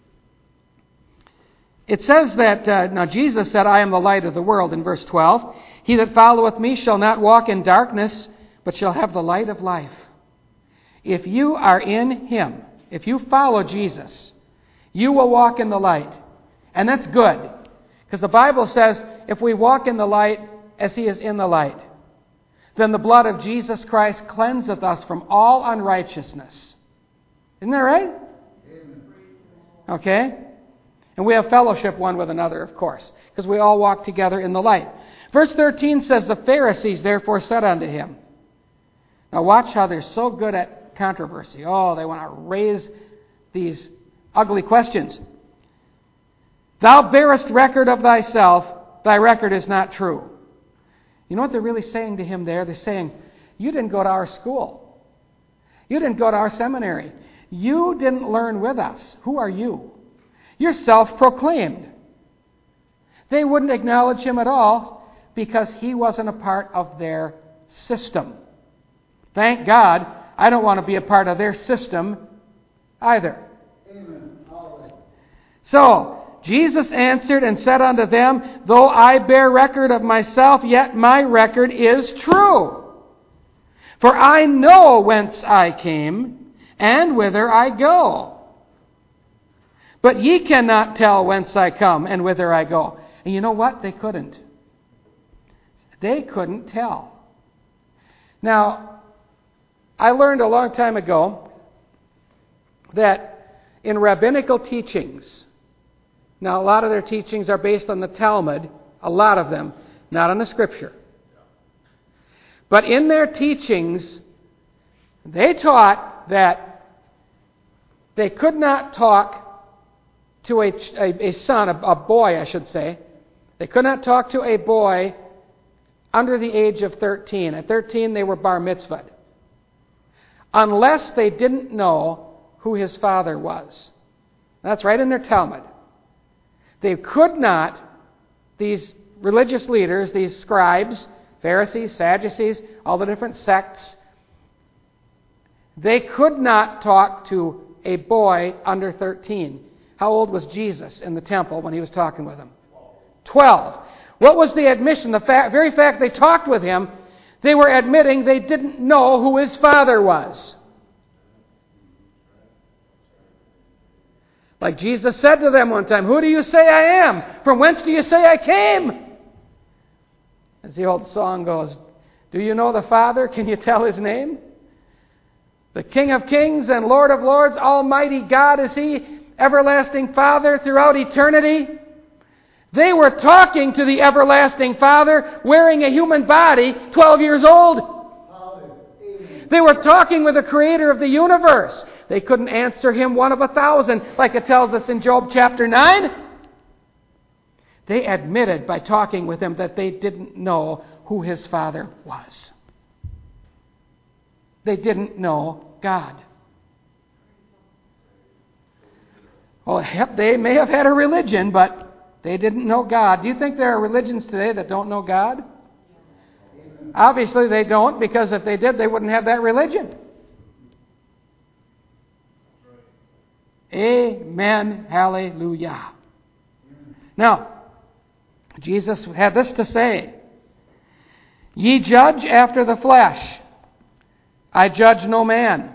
It says that, uh, now Jesus said, I am the light of the world, in verse twelve. He that followeth me shall not walk in darkness, but shall have the light of life. If you are in Him, if you follow Jesus, you will walk in the light. And that's good. Because the Bible says, if we walk in the light as He is in the light, then the blood of Jesus Christ cleanseth us from all unrighteousness. Isn't that right? Okay? And we have fellowship one with another, of course, because we all walk together in the light. Verse thirteen says, the Pharisees therefore said unto him. Now watch how they're so good at controversy. Oh, they want to raise these ugly questions. Thou bearest record of thyself, thy record is not true. You know what they're really saying to him there? They're saying, you didn't go to our school. You didn't go to our seminary. You didn't learn with us. Who are you? You're self-proclaimed. They wouldn't acknowledge him at all because he wasn't a part of their system. Thank God, I don't want to be a part of their system either. Amen. So, Jesus answered and said unto them, though I bear record of myself, yet my record is true. For I know whence I came, and whither I go. But ye cannot tell whence I come, and whither I go. And you know what? They couldn't. They couldn't tell. Now, I learned a long time ago that in rabbinical teachings, now a lot of their teachings are based on the Talmud, a lot of them, not on the Scripture. But in their teachings, they taught that they could not talk to a, a, a son, a, a boy, I should say. They could not talk to a boy under the age of thirteen. At thirteen, they were bar mitzvahed. Unless they didn't know who his father was. That's right in their Talmud. They could not, these religious leaders, these scribes, Pharisees, Sadducees, all the different sects, they could not talk to a boy under thirteen. How old was Jesus in the temple when he was talking with them? Twelve. What was the admission? The fact, very fact they talked with him, they were admitting they didn't know who his father was. Like Jesus said to them one time, who do you say I am? From whence do you say I came? As the old song goes, do you know the Father? Can you tell his name? The King of kings and Lord of lords, Almighty God is he, everlasting Father throughout eternity. They were talking to the everlasting Father wearing a human body, twelve years old. They were talking with the Creator of the universe. They couldn't answer him one of a thousand, like it tells us in Job chapter nine. They admitted by talking with him that they didn't know who his Father was. They didn't know God. Well, they may have had a religion, but they didn't know God. Do you think there are religions today that don't know God? Obviously they don't, because if they did, they wouldn't have that religion. Amen. Hallelujah. Now, Jesus had this to say. Ye judge after the flesh. I judge no man.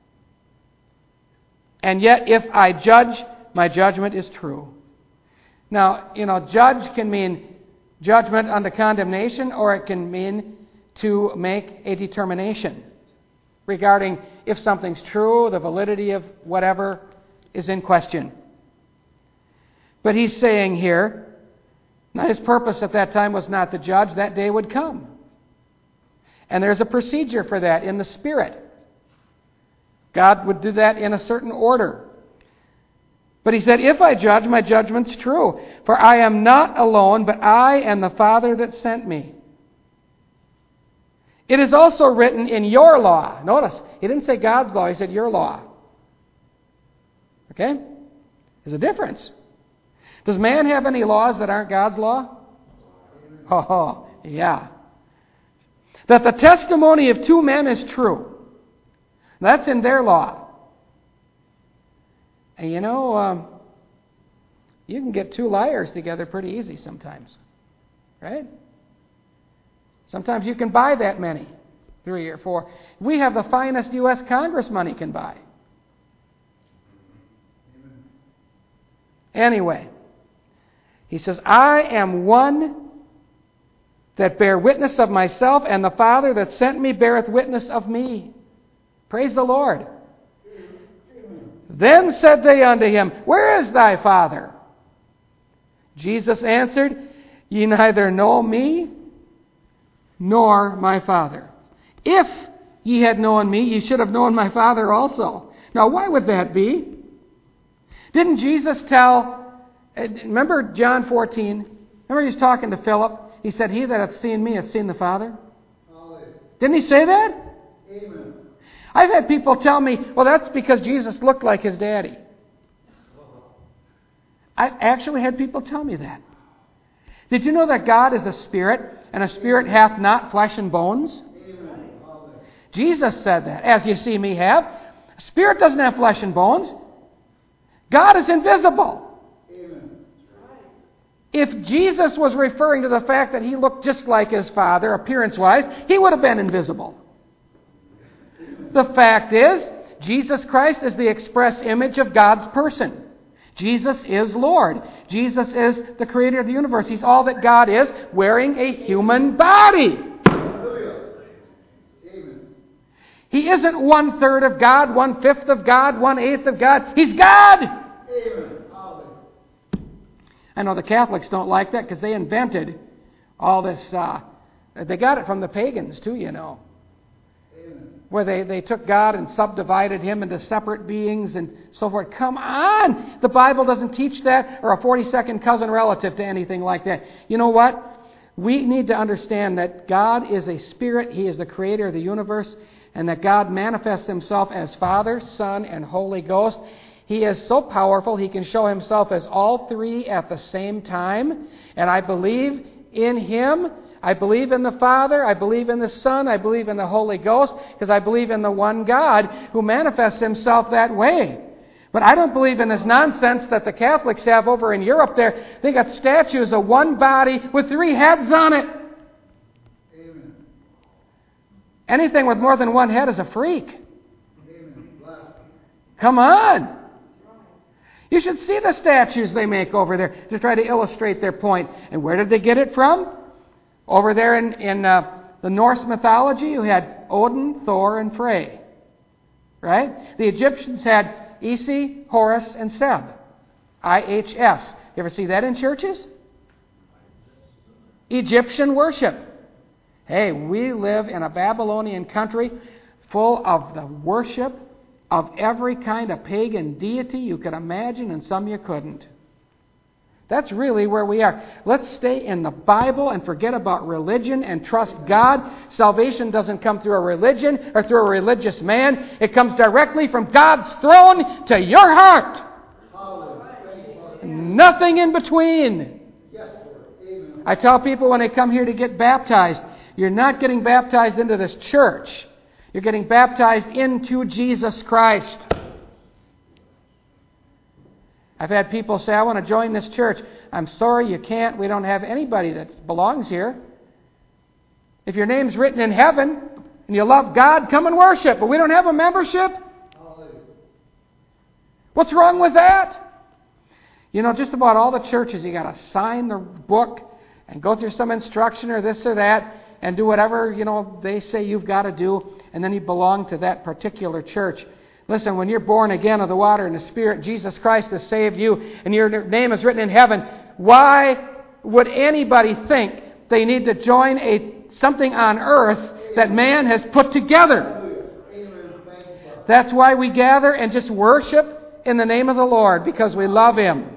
And yet if I judge, my judgment is true. Now, you know, judge can mean judgment unto condemnation, or it can mean to make a determination regarding if something's true, the validity of whatever is in question. But he's saying here, now his purpose at that time was not to judge, that day would come. And there's a procedure for that in the Spirit. God would do that in a certain order. But he said, if I judge, my judgment's true. For I am not alone, but I and the Father that sent me. It is also written in your law. Notice, he didn't say God's law, he said your law. Okay? There's a difference. Does man have any laws that aren't God's law? Oh, yeah. That the testimony of two men is true. That's in their law. And you know, um, you can get two liars together pretty easy sometimes. Right? Sometimes you can buy that many. Three or four. We have the finest U S Congress money can buy. Anyway, he says, I am one that bear witness of myself, and the Father that sent me beareth witness of me. Praise the Lord. Then said they unto him, Where is thy Father? Jesus answered, Ye neither know me, nor my Father. If ye had known me, ye should have known my Father also. Now, why would that be? Didn't Jesus tell, remember John fourteen? Remember he was talking to Philip? He said, He that hath seen me hath seen the Father. Didn't he say that? Amen. I've had people tell me, well, that's because Jesus looked like his daddy. I've actually had people tell me that. Did you know that God is a spirit, and a spirit hath not flesh and bones? Amen. Jesus said that, as you see me have. A spirit doesn't have flesh and bones. God is invisible. Amen. If Jesus was referring to the fact that he looked just like his Father, appearance-wise, he would have been invisible. The fact is, Jesus Christ is the express image of God's person. Jesus is Lord. Jesus is the creator of the universe. He's all that God is, wearing a human body. Amen. He isn't one-third of God, one-fifth of God, one-eighth of God. He's God! Amen. I know the Catholics don't like that because they invented all this. Uh, they got it from the pagans too, you know. Amen. Where they, they took God and subdivided him into separate beings and so forth. Come on! The Bible doesn't teach that, or a forty-second cousin relative to anything like that. You know what? We need to understand that God is a spirit. He is the creator of the universe, and that God manifests himself as Father, Son, and Holy Ghost. He is so powerful, he can show himself as all three at the same time. And I believe in him. I believe in the Father, I believe in the Son, I believe in the Holy Ghost, because I believe in the one God who manifests himself that way. But I don't believe in this nonsense that the Catholics have over in Europe there. They got statues of one body with three heads on it. Amen. Anything with more than one head is a freak. Amen. Come on! You should see the statues they make over there to try to illustrate their point. And where did they get it from? Over there in, in uh, the Norse mythology, you had Odin, Thor, and Frey. Right? The Egyptians had Isi, Horus, and Seb. I H S. You ever see that in churches? Egyptian worship. Hey, we live in a Babylonian country full of the worship of every kind of pagan deity you could imagine, and some you couldn't. That's really where we are. Let's stay in the Bible and forget about religion and trust God. Salvation doesn't come through a religion or through a religious man. It comes directly from God's throne to your heart. Nothing in between. I tell people when they come here to get baptized, you're not getting baptized into this church. You're getting baptized into Jesus Christ. I've had people say, I want to join this church. I'm sorry, you can't. We don't have anybody that belongs here. If your name's written in heaven and you love God, come and worship. But we don't have a membership? What's wrong with that? You know, just about all the churches, you got to sign the book and go through some instruction or this or that and do whatever, you know, they say you've got to do, and then you belong to that particular church. Listen, when you're born again of the water and the Spirit, Jesus Christ has saved you, and your name is written in heaven, why would anybody think they need to join a something on earth that man has put together? That's why we gather and just worship in the name of the Lord, because we love Him.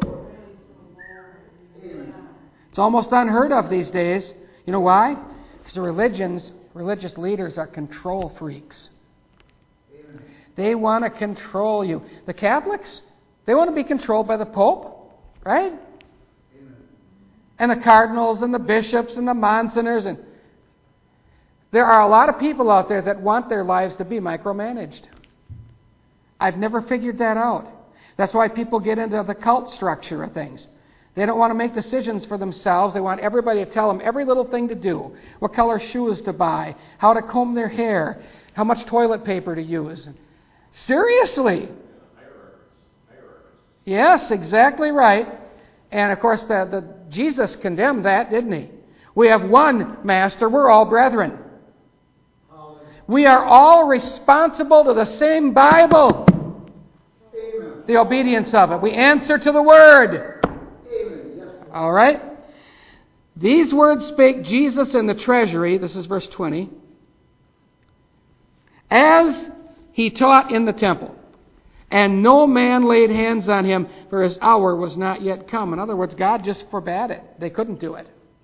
It's almost unheard of these days. You know why? Because the religions, religious leaders are control freaks. They want to control you. The Catholics, they want to be controlled by the Pope, right? Amen. And the cardinals and the bishops and the monsignors. And there are a lot of people out there that want their lives to be micromanaged. I've never figured that out. That's why people get into the cult structure of things. They don't want to make decisions for themselves. They want everybody to tell them every little thing to do. What color shoes to buy, how to comb their hair, how much toilet paper to use. Seriously. Yes, exactly right. And of course, the, the Jesus condemned that, didn't he? We have one master. We're all brethren. Hallelujah. We are all responsible to the same Bible. Amen. The obedience of it. We answer to the Word. Amen. Yes, Lord. All right? These words spake Jesus in the treasury, this is verse twenty, as he taught in the temple. And no man laid hands on him, for his hour was not yet come. In other words, God just forbade it. They couldn't do it.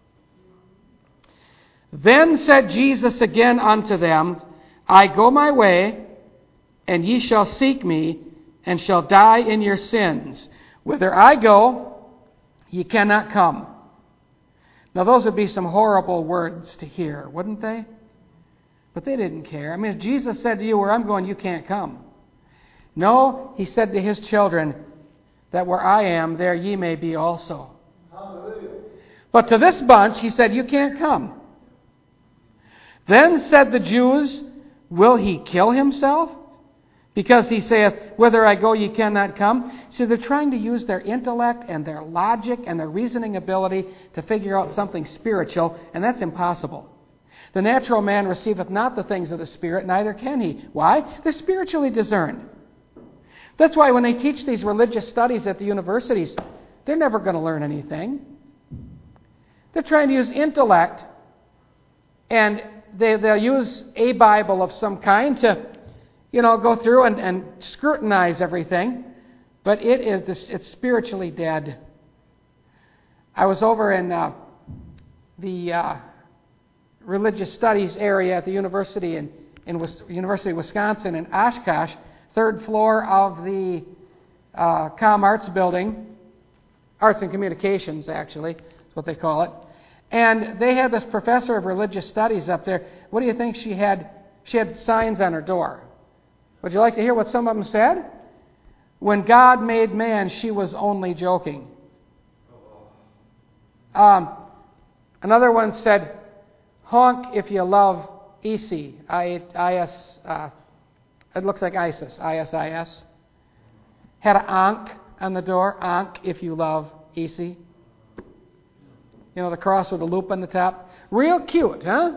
Then said Jesus again unto them, I go my way, and ye shall seek me, and shall die in your sins. Whither I go, ye cannot come. Now those would be some horrible words to hear, wouldn't they? But they didn't care. I mean, if Jesus said to you, where I'm going, you can't come. No, he said to his children, that where I am, there ye may be also. Hallelujah. But to this bunch, he said, you can't come. Then said the Jews, will he kill himself? Because he saith, whither I go ye cannot come. See, they're trying to use their intellect and their logic and their reasoning ability to figure out something spiritual, and that's impossible. The natural man receiveth not the things of the Spirit, neither can he. Why? They're spiritually discerned. That's why when they teach these religious studies at the universities, they're never going to learn anything. They're trying to use intellect, and they, they'll use a Bible of some kind to, you know, go through and, and scrutinize everything. But it is this, it's spiritually dead. I was over in uh, the uh, religious studies area at the university in, in Wis- University of Wisconsin in Oshkosh, third floor of the uh, Com Arts building, Arts and Communications actually, is what they call it. And they had this professor of religious studies up there. What do you think she had? She had signs on her door. Would you like to hear what some of them said? When God made man, she was only joking. Um, another one said, honk if you love I S I, I S, uh, it looks like ISIS, I S I S. Had an ankh on the door, ankh if you love I S I. You know, the cross with the loop on the top. Real cute, huh?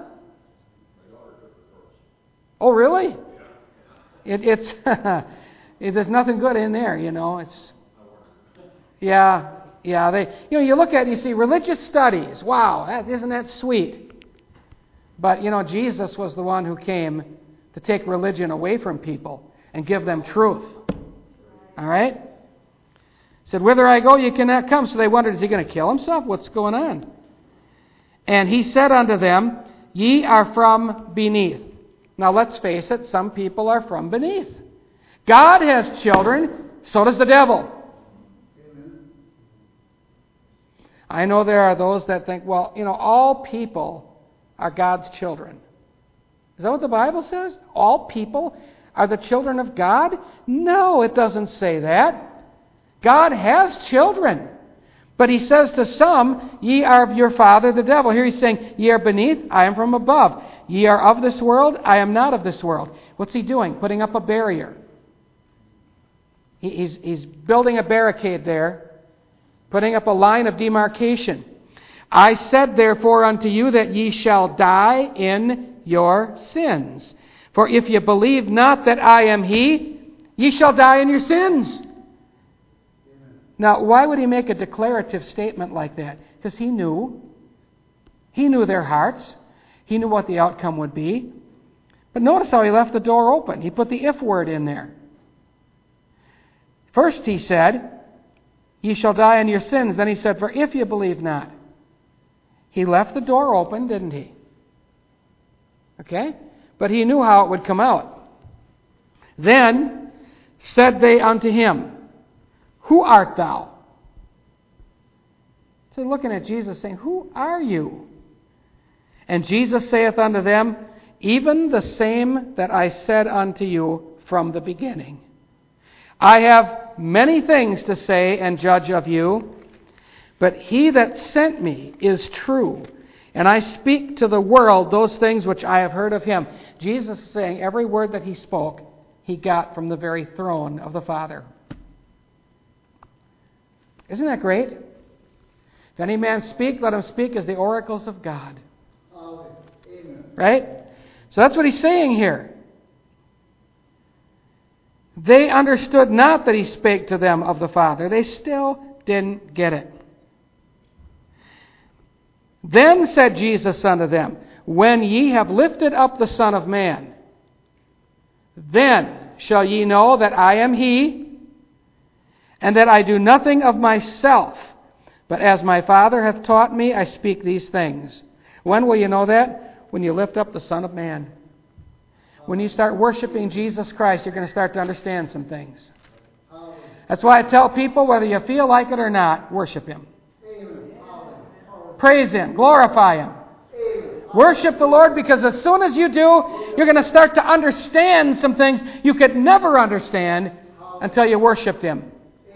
Oh, really? It, it's it, there's nothing good in there, you know. It's yeah, yeah. They, you know, you look at it and you see religious studies. Wow, that, isn't that sweet? But you know, Jesus was the one who came to take religion away from people and give them truth. All right? He said, whither I go, you cannot come. So they wondered, is he going to kill himself? What's going on? And he said unto them, ye are from beneath. Now let's face it, some people are from beneath. God has children, so does the devil. Amen. I know there are those that think, well, you know, all people are God's children. Is that what the Bible says? All people are the children of God? No, it doesn't say that. God has children. But he says to some, ye are of your father the devil. Here he's saying, ye are beneath, I am from above. Ye are of this world, I am not of this world. What's he doing? Putting up a barrier. He, he's, he's building a barricade there, putting up a line of demarcation. I said therefore unto you that ye shall die in your sins. For if ye believe not that I am he, ye shall die in your sins. Now, why would he make a declarative statement like that? Because he knew. He knew their hearts. He knew what the outcome would be. But notice how he left the door open. He put the if word in there. First he said, ye shall die in your sins. Then he said, for if you believe not. He left the door open, didn't he? Okay? But he knew how it would come out. Then said they unto him, who art thou? So looking at Jesus saying, who are you? And Jesus saith unto them, even the same that I said unto you from the beginning. I have many things to say and judge of you, but he that sent me is true, and I speak to the world those things which I have heard of him. Jesus is saying every word that he spoke, he got from the very throne of the Father. Isn't that great? If any man speak, let him speak as the oracles of God. Amen. Right? So that's what he's saying here. They understood not that he spake to them of the Father. They still didn't get it. Then said Jesus unto them, When ye have lifted up the Son of Man, then shall ye know that I am He, and that I do nothing of myself, but as my Father hath taught me, I speak these things. When will you know that? When you lift up the Son of Man. When you start worshiping Jesus Christ, you're going to start to understand some things. That's why I tell people, whether you feel like it or not, worship Him. Praise Him. Glorify Him. Worship the Lord, because as soon as you do, you're going to start to understand some things you could never understand until you worshiped Him.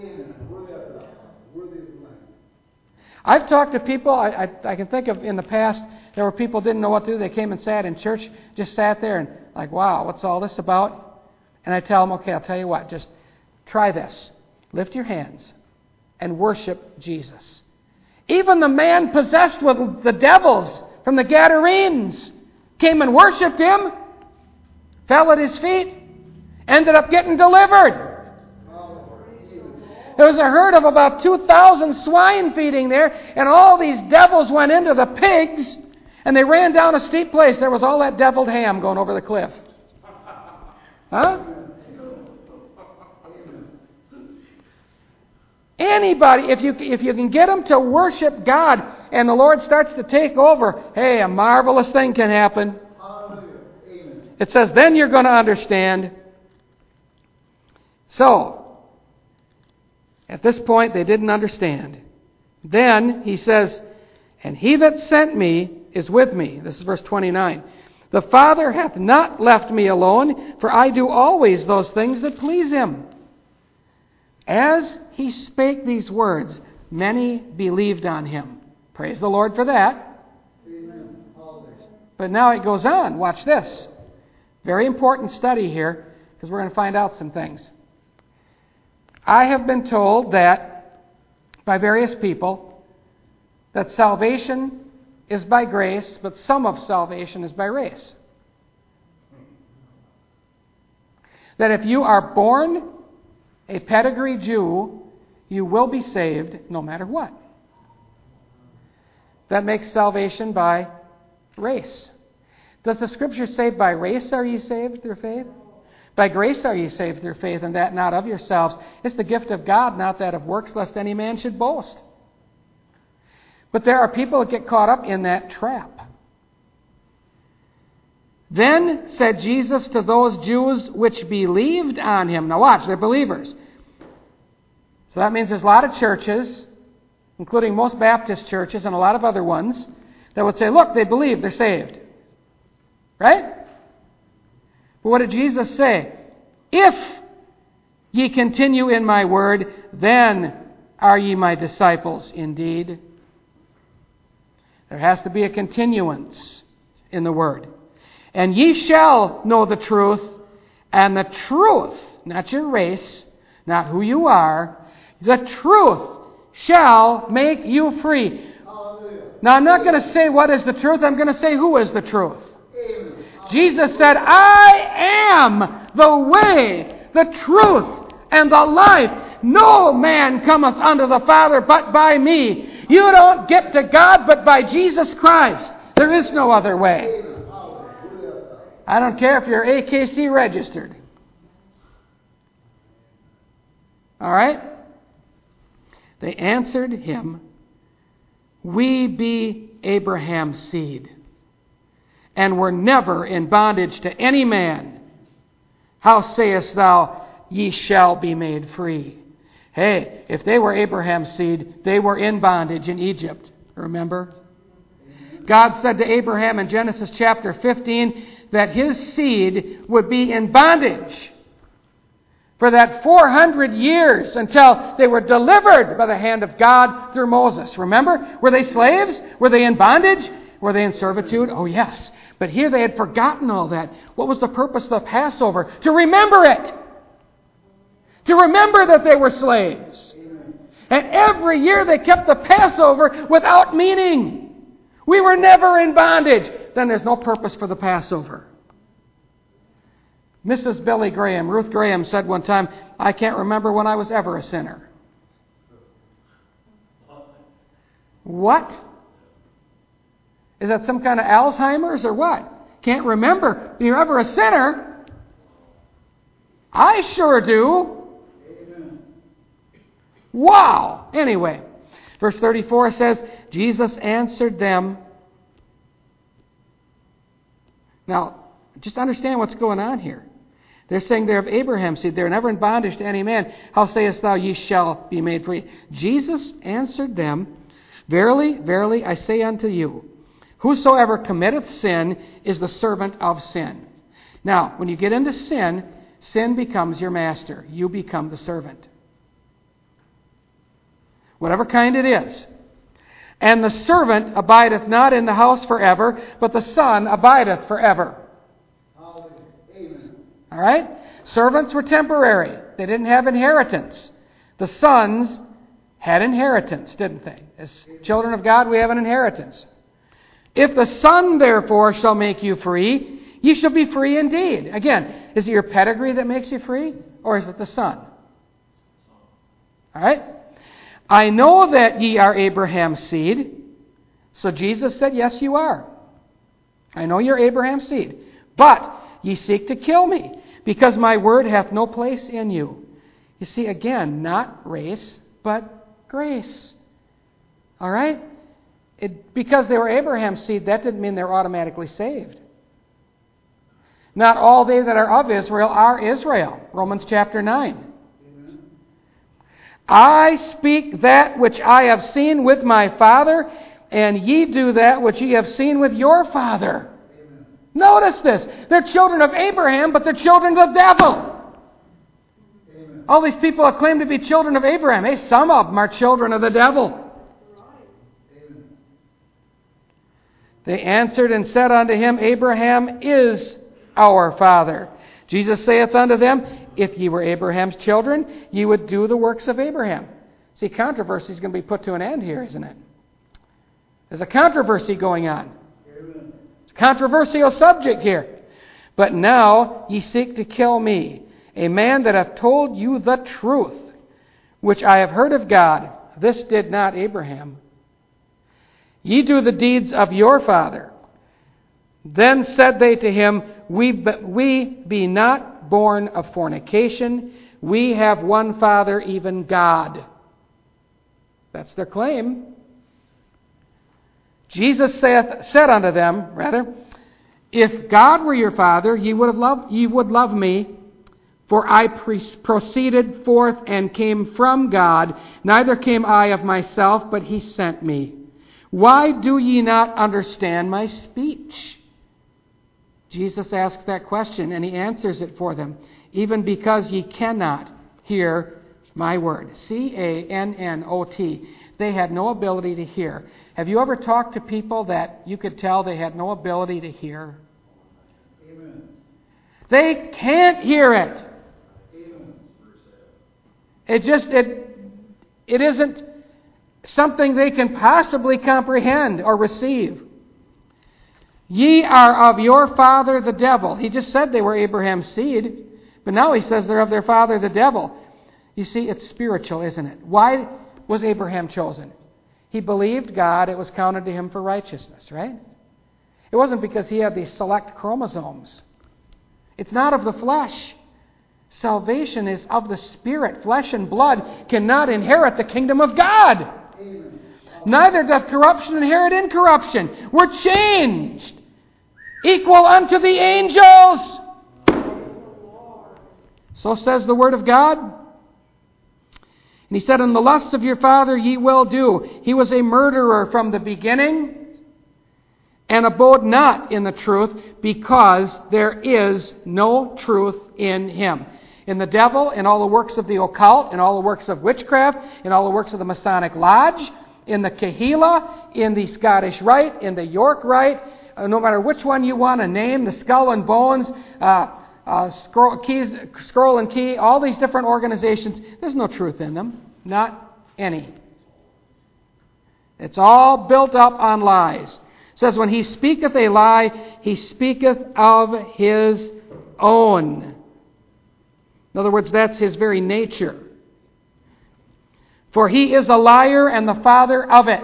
I've talked to people, I, I, I can think of in the past, there were people who didn't know what to do. They came and sat in church, just sat there and like, wow, what's all this about? And I tell them, okay, I'll tell you what, just try this. Lift your hands and worship Jesus. Even the man possessed with the devils from the Gadarenes came and worshipped Him, fell at His feet, ended up getting delivered. There was a herd of about two thousand swine feeding there, and all these devils went into the pigs, and they ran down a steep place. There was all that deviled ham going over the cliff. Huh? Anybody, if you if you can get them to worship God and the Lord starts to take over, hey, a marvelous thing can happen. It says, then you're going to understand. So, at this point, they didn't understand. Then, he says, and he that sent me is with me. This is verse twenty-nine. The Father hath not left me alone, for I do always those things that please Him. As he spake these words, many believed on Him. Praise the Lord for that. Amen. But now it goes on. Watch this. Very important study here, because we're going to find out some things. I have been told that, by various people, that salvation is by grace, but some of salvation is by race. That if you are born a pedigree Jew, you will be saved no matter what. That makes salvation by race. Does the Scripture say, by race are ye saved through faith? By grace are ye saved through faith, and that not of yourselves. It's the gift of God, not that of works, lest any man should boast. But there are people that get caught up in that trap. Then said Jesus to those Jews which believed on Him. Now watch, they're believers. So that means there's a lot of churches, including most Baptist churches and a lot of other ones, that would say, look, they believe, they're saved. Right? But what did Jesus say? If ye continue in my word, then are ye my disciples indeed. There has to be a continuance in the word. And ye shall know the truth, and the truth, not your race, not who you are, the truth shall make you free. Hallelujah. Now I'm not going to say what is the truth, I'm going to say who is the truth. Amen. Jesus said, I am the way, the truth, and the life. No man cometh unto the Father but by me. You don't get to God but by Jesus Christ. There is no other way. I don't care if you're A K C registered. All right? They answered him, we be Abraham's seed, and were never in bondage to any man. How sayest thou, ye shall be made free? Hey, if they were Abraham's seed, they were in bondage in Egypt. Remember? God said to Abraham in Genesis chapter fifteen that his seed would be in bondage for that four hundred years until they were delivered by the hand of God through Moses. Remember? Were they slaves? Were they in bondage? Were they in servitude? Oh, yes. But here they had forgotten all that. What was the purpose of the Passover? To remember it. To remember that they were slaves. And every year they kept the Passover without meaning. We were never in bondage. Then there's no purpose for the Passover. Missus Billy Graham, Ruth Graham, said one time, I can't remember when I was ever a sinner. What? Is that some kind of Alzheimer's or what? Can't remember. You're ever a sinner? I sure do. Amen. Wow. Anyway, verse thirty-four says, Jesus answered them. Now, just understand what's going on here. They're saying they're of Abraham's seed. They're never in bondage to any man. How sayest thou, ye shall be made free? Jesus answered them, Verily, verily, I say unto you, whosoever committeth sin is the servant of sin. Now, when you get into sin, sin becomes your master. You become the servant. Whatever kind it is. And the servant abideth not in the house forever, but the Son abideth forever. Amen. All right? Servants were temporary. They didn't have inheritance. The sons had inheritance, didn't they? As children of God, we have an inheritance. If the Son, therefore, shall make you free, ye shall be free indeed. Again, is it your pedigree that makes you free? Or is it the Son? All right? I know that ye are Abraham's seed. So Jesus said, yes, you are. I know you're Abraham's seed. But ye seek to kill me, because my word hath no place in you. You see, again, not race, but grace. All right? It, because they were Abraham's seed, that didn't mean they were automatically saved. Not all they that are of Israel are Israel. Romans chapter nine. Amen. I speak that which I have seen with my father, and ye do that which ye have seen with your father. Amen. Notice this. They're children of Abraham, but they're children of the devil. Amen. All these people that claim to be children of Abraham, hey, some of them are children of the devil. Amen. They answered and said unto him, Abraham is our father. Jesus saith unto them, if ye were Abraham's children, ye would do the works of Abraham. See, controversy is going to be put to an end here, isn't it? There's a controversy going on. Amen. It's a controversial subject here. But now ye seek to kill me, a man that hath told you the truth, which I have heard of God. This did not Abraham. Ye do the deeds of your father. Then said they to him, We be, we be not born of fornication. We have one Father, even God. That's their claim. Jesus saith, said unto them, rather, If God were your Father, ye would have loved, ye would love me, for I pre- proceeded forth and came from God. Neither came I of myself, but he sent me. Why do ye not understand my speech? Jesus asks that question, and he answers it for them. Even because ye cannot hear my word. C A N N O T. They had no ability to hear. Have you ever talked to people that you could tell they had no ability to hear? Amen. They can't hear it. Amen. It just, it, it isn't something they can possibly comprehend or receive. Ye are of your father the devil. He just said they were Abraham's seed, but now he says they're of their father the devil. You see, it's spiritual, isn't it? Why was Abraham chosen? He believed God, it was counted to him for righteousness, right? It wasn't because he had these select chromosomes. It's not of the flesh. Salvation is of the Spirit. Flesh and blood cannot inherit the kingdom of God. Amen. Neither doth corruption inherit incorruption. We're changed. Equal unto the angels. So says the Word of God. And he said, In the lusts of your father ye will do. He was a murderer from the beginning, and abode not in the truth, because there is no truth in him. In the devil, in all the works of the occult, in all the works of witchcraft, in all the works of the Masonic Lodge, in the Kehillah, in the Scottish Rite, in the York Rite, uh, no matter which one you want to name, the Skull and Bones, uh, uh, Scroll, Keys, Scroll and Key, all these different organizations, there's no truth in them. Not any. It's all built up on lies. It says, when he speaketh a lie, he speaketh of his own. In other words, that's his very nature. For he is a liar and the father of it.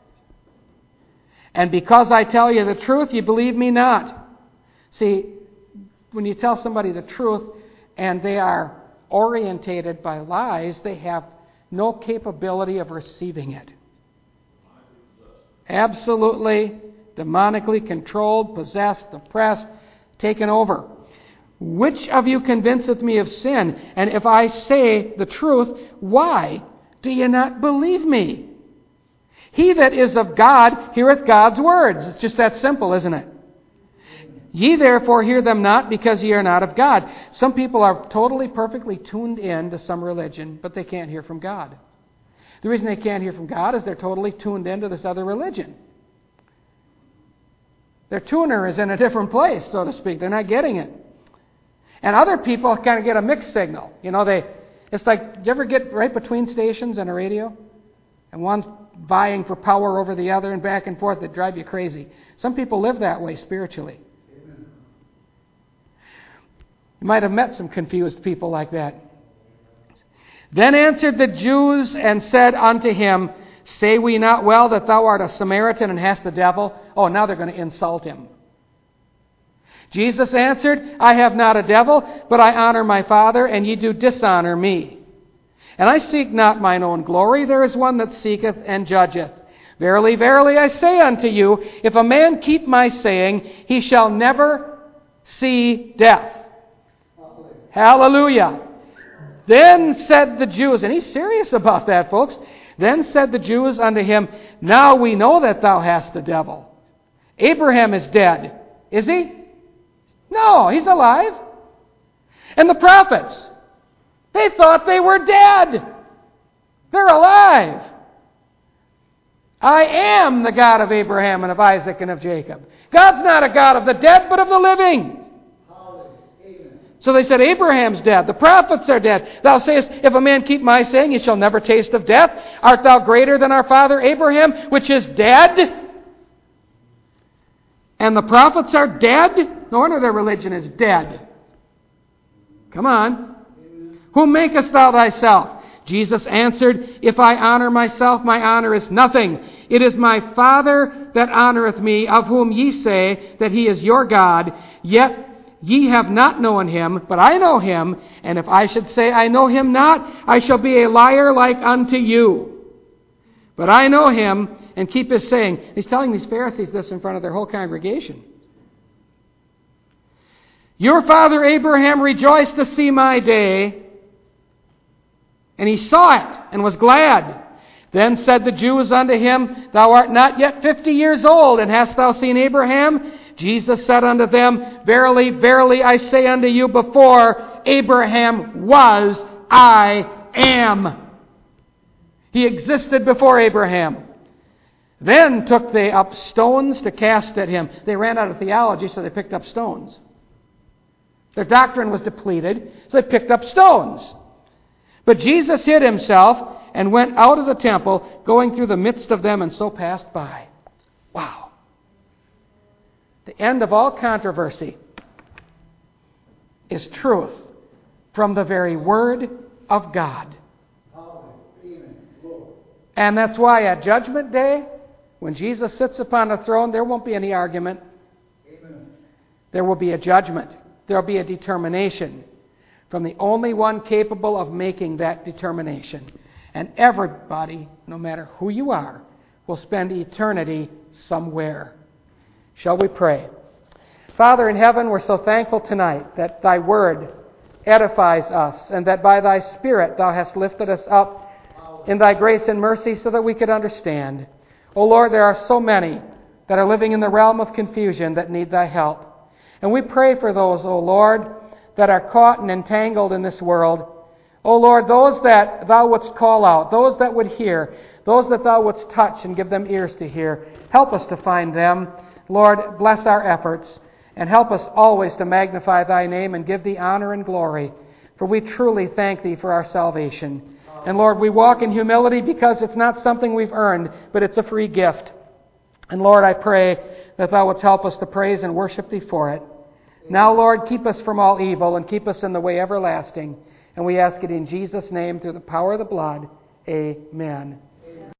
And because I tell you the truth, you believe me not. See, when you tell somebody the truth and they are orientated by lies, they have no capability of receiving it. Absolutely demonically controlled, possessed, oppressed, taken over. Which of you convinceth me of sin? And if I say the truth, why do ye not believe me? He that is of God heareth God's words. It's just that simple, isn't it? Ye therefore hear them not, because ye are not of God. Some people are totally, perfectly tuned in to some religion, but they can't hear from God. The reason they can't hear from God is they're totally tuned into this other religion. Their tuner is in a different place, so to speak. They're not getting it. And other people kind of get a mixed signal. You know, they it's like, do you ever get right between stations on a radio? And one's vying for power over the other and back and forth that drive you crazy. Some people live that way spiritually. Amen. You might have met some confused people like that. Then answered the Jews and said unto him, say we not well that thou art a Samaritan and hast the devil? Oh, now they're going to insult him. Jesus answered, I have not a devil, but I honor my Father, and ye do dishonor me. And I seek not mine own glory, there is one that seeketh and judgeth. Verily, verily, I say unto you, if a man keep my saying, he shall never see death. Hallelujah. Hallelujah. Then said the Jews, and he's serious about that, folks. Then said the Jews unto him, now we know that thou hast the devil. Abraham is dead. Is he? No, he's alive. And the prophets, they thought they were dead. They're alive. I am the God of Abraham and of Isaac and of Jacob. God's not a God of the dead, but of the living. So they said, Abraham's dead. The prophets are dead. Thou sayest, if a man keep my saying, he shall never taste of death. Art thou greater than our father Abraham, which is dead? And the prophets are dead? No wonder their religion is dead. Come on. Whom makest thou thyself? Jesus answered, if I honor myself, my honor is nothing. It is my Father that honoreth me, of whom ye say that he is your God. Yet ye have not known him, but I know him. And if I should say I know him not, I shall be a liar like unto you. But I know him, and keep his saying. He's telling these Pharisees this in front of their whole congregation. Your father Abraham rejoiced to see my day, and he saw it and was glad. Then said the Jews unto him, thou art not yet fifty years old, and hast thou seen Abraham? Jesus said unto them, verily, verily, I say unto you, before Abraham was, I am. He existed before Abraham. Then took they up stones to cast at him. They ran out of theology, so they picked up stones. Their doctrine was depleted, so they picked up stones. But Jesus hid himself and went out of the temple, going through the midst of them, and so passed by. Wow. The end of all controversy is truth from the very Word of God. And that's why at Judgment Day, when Jesus sits upon the throne, there won't be any argument. Amen. There will be a judgment. There will be a determination from the only one capable of making that determination. And everybody, no matter who you are, will spend eternity somewhere. Shall we pray? Father in heaven, we're so thankful tonight that Thy Word edifies us, and that by Thy Spirit Thou hast lifted us up in Thy grace and mercy so that we could understand. O Lord, there are so many that are living in the realm of confusion that need Thy help. And we pray for those, O Lord, that are caught and entangled in this world. O Lord, those that Thou wouldst call out, those that would hear, those that Thou wouldst touch and give them ears to hear, help us to find them. Lord, bless our efforts, and help us always to magnify Thy name and give Thee honor and glory. For we truly thank Thee for our salvation. And Lord, we walk in humility because it's not something we've earned, but it's a free gift. And Lord, I pray that Thou wouldst help us to praise and worship Thee for it. Now, Lord, keep us from all evil and keep us in the way everlasting. And we ask it in Jesus' name through the power of the blood. Amen.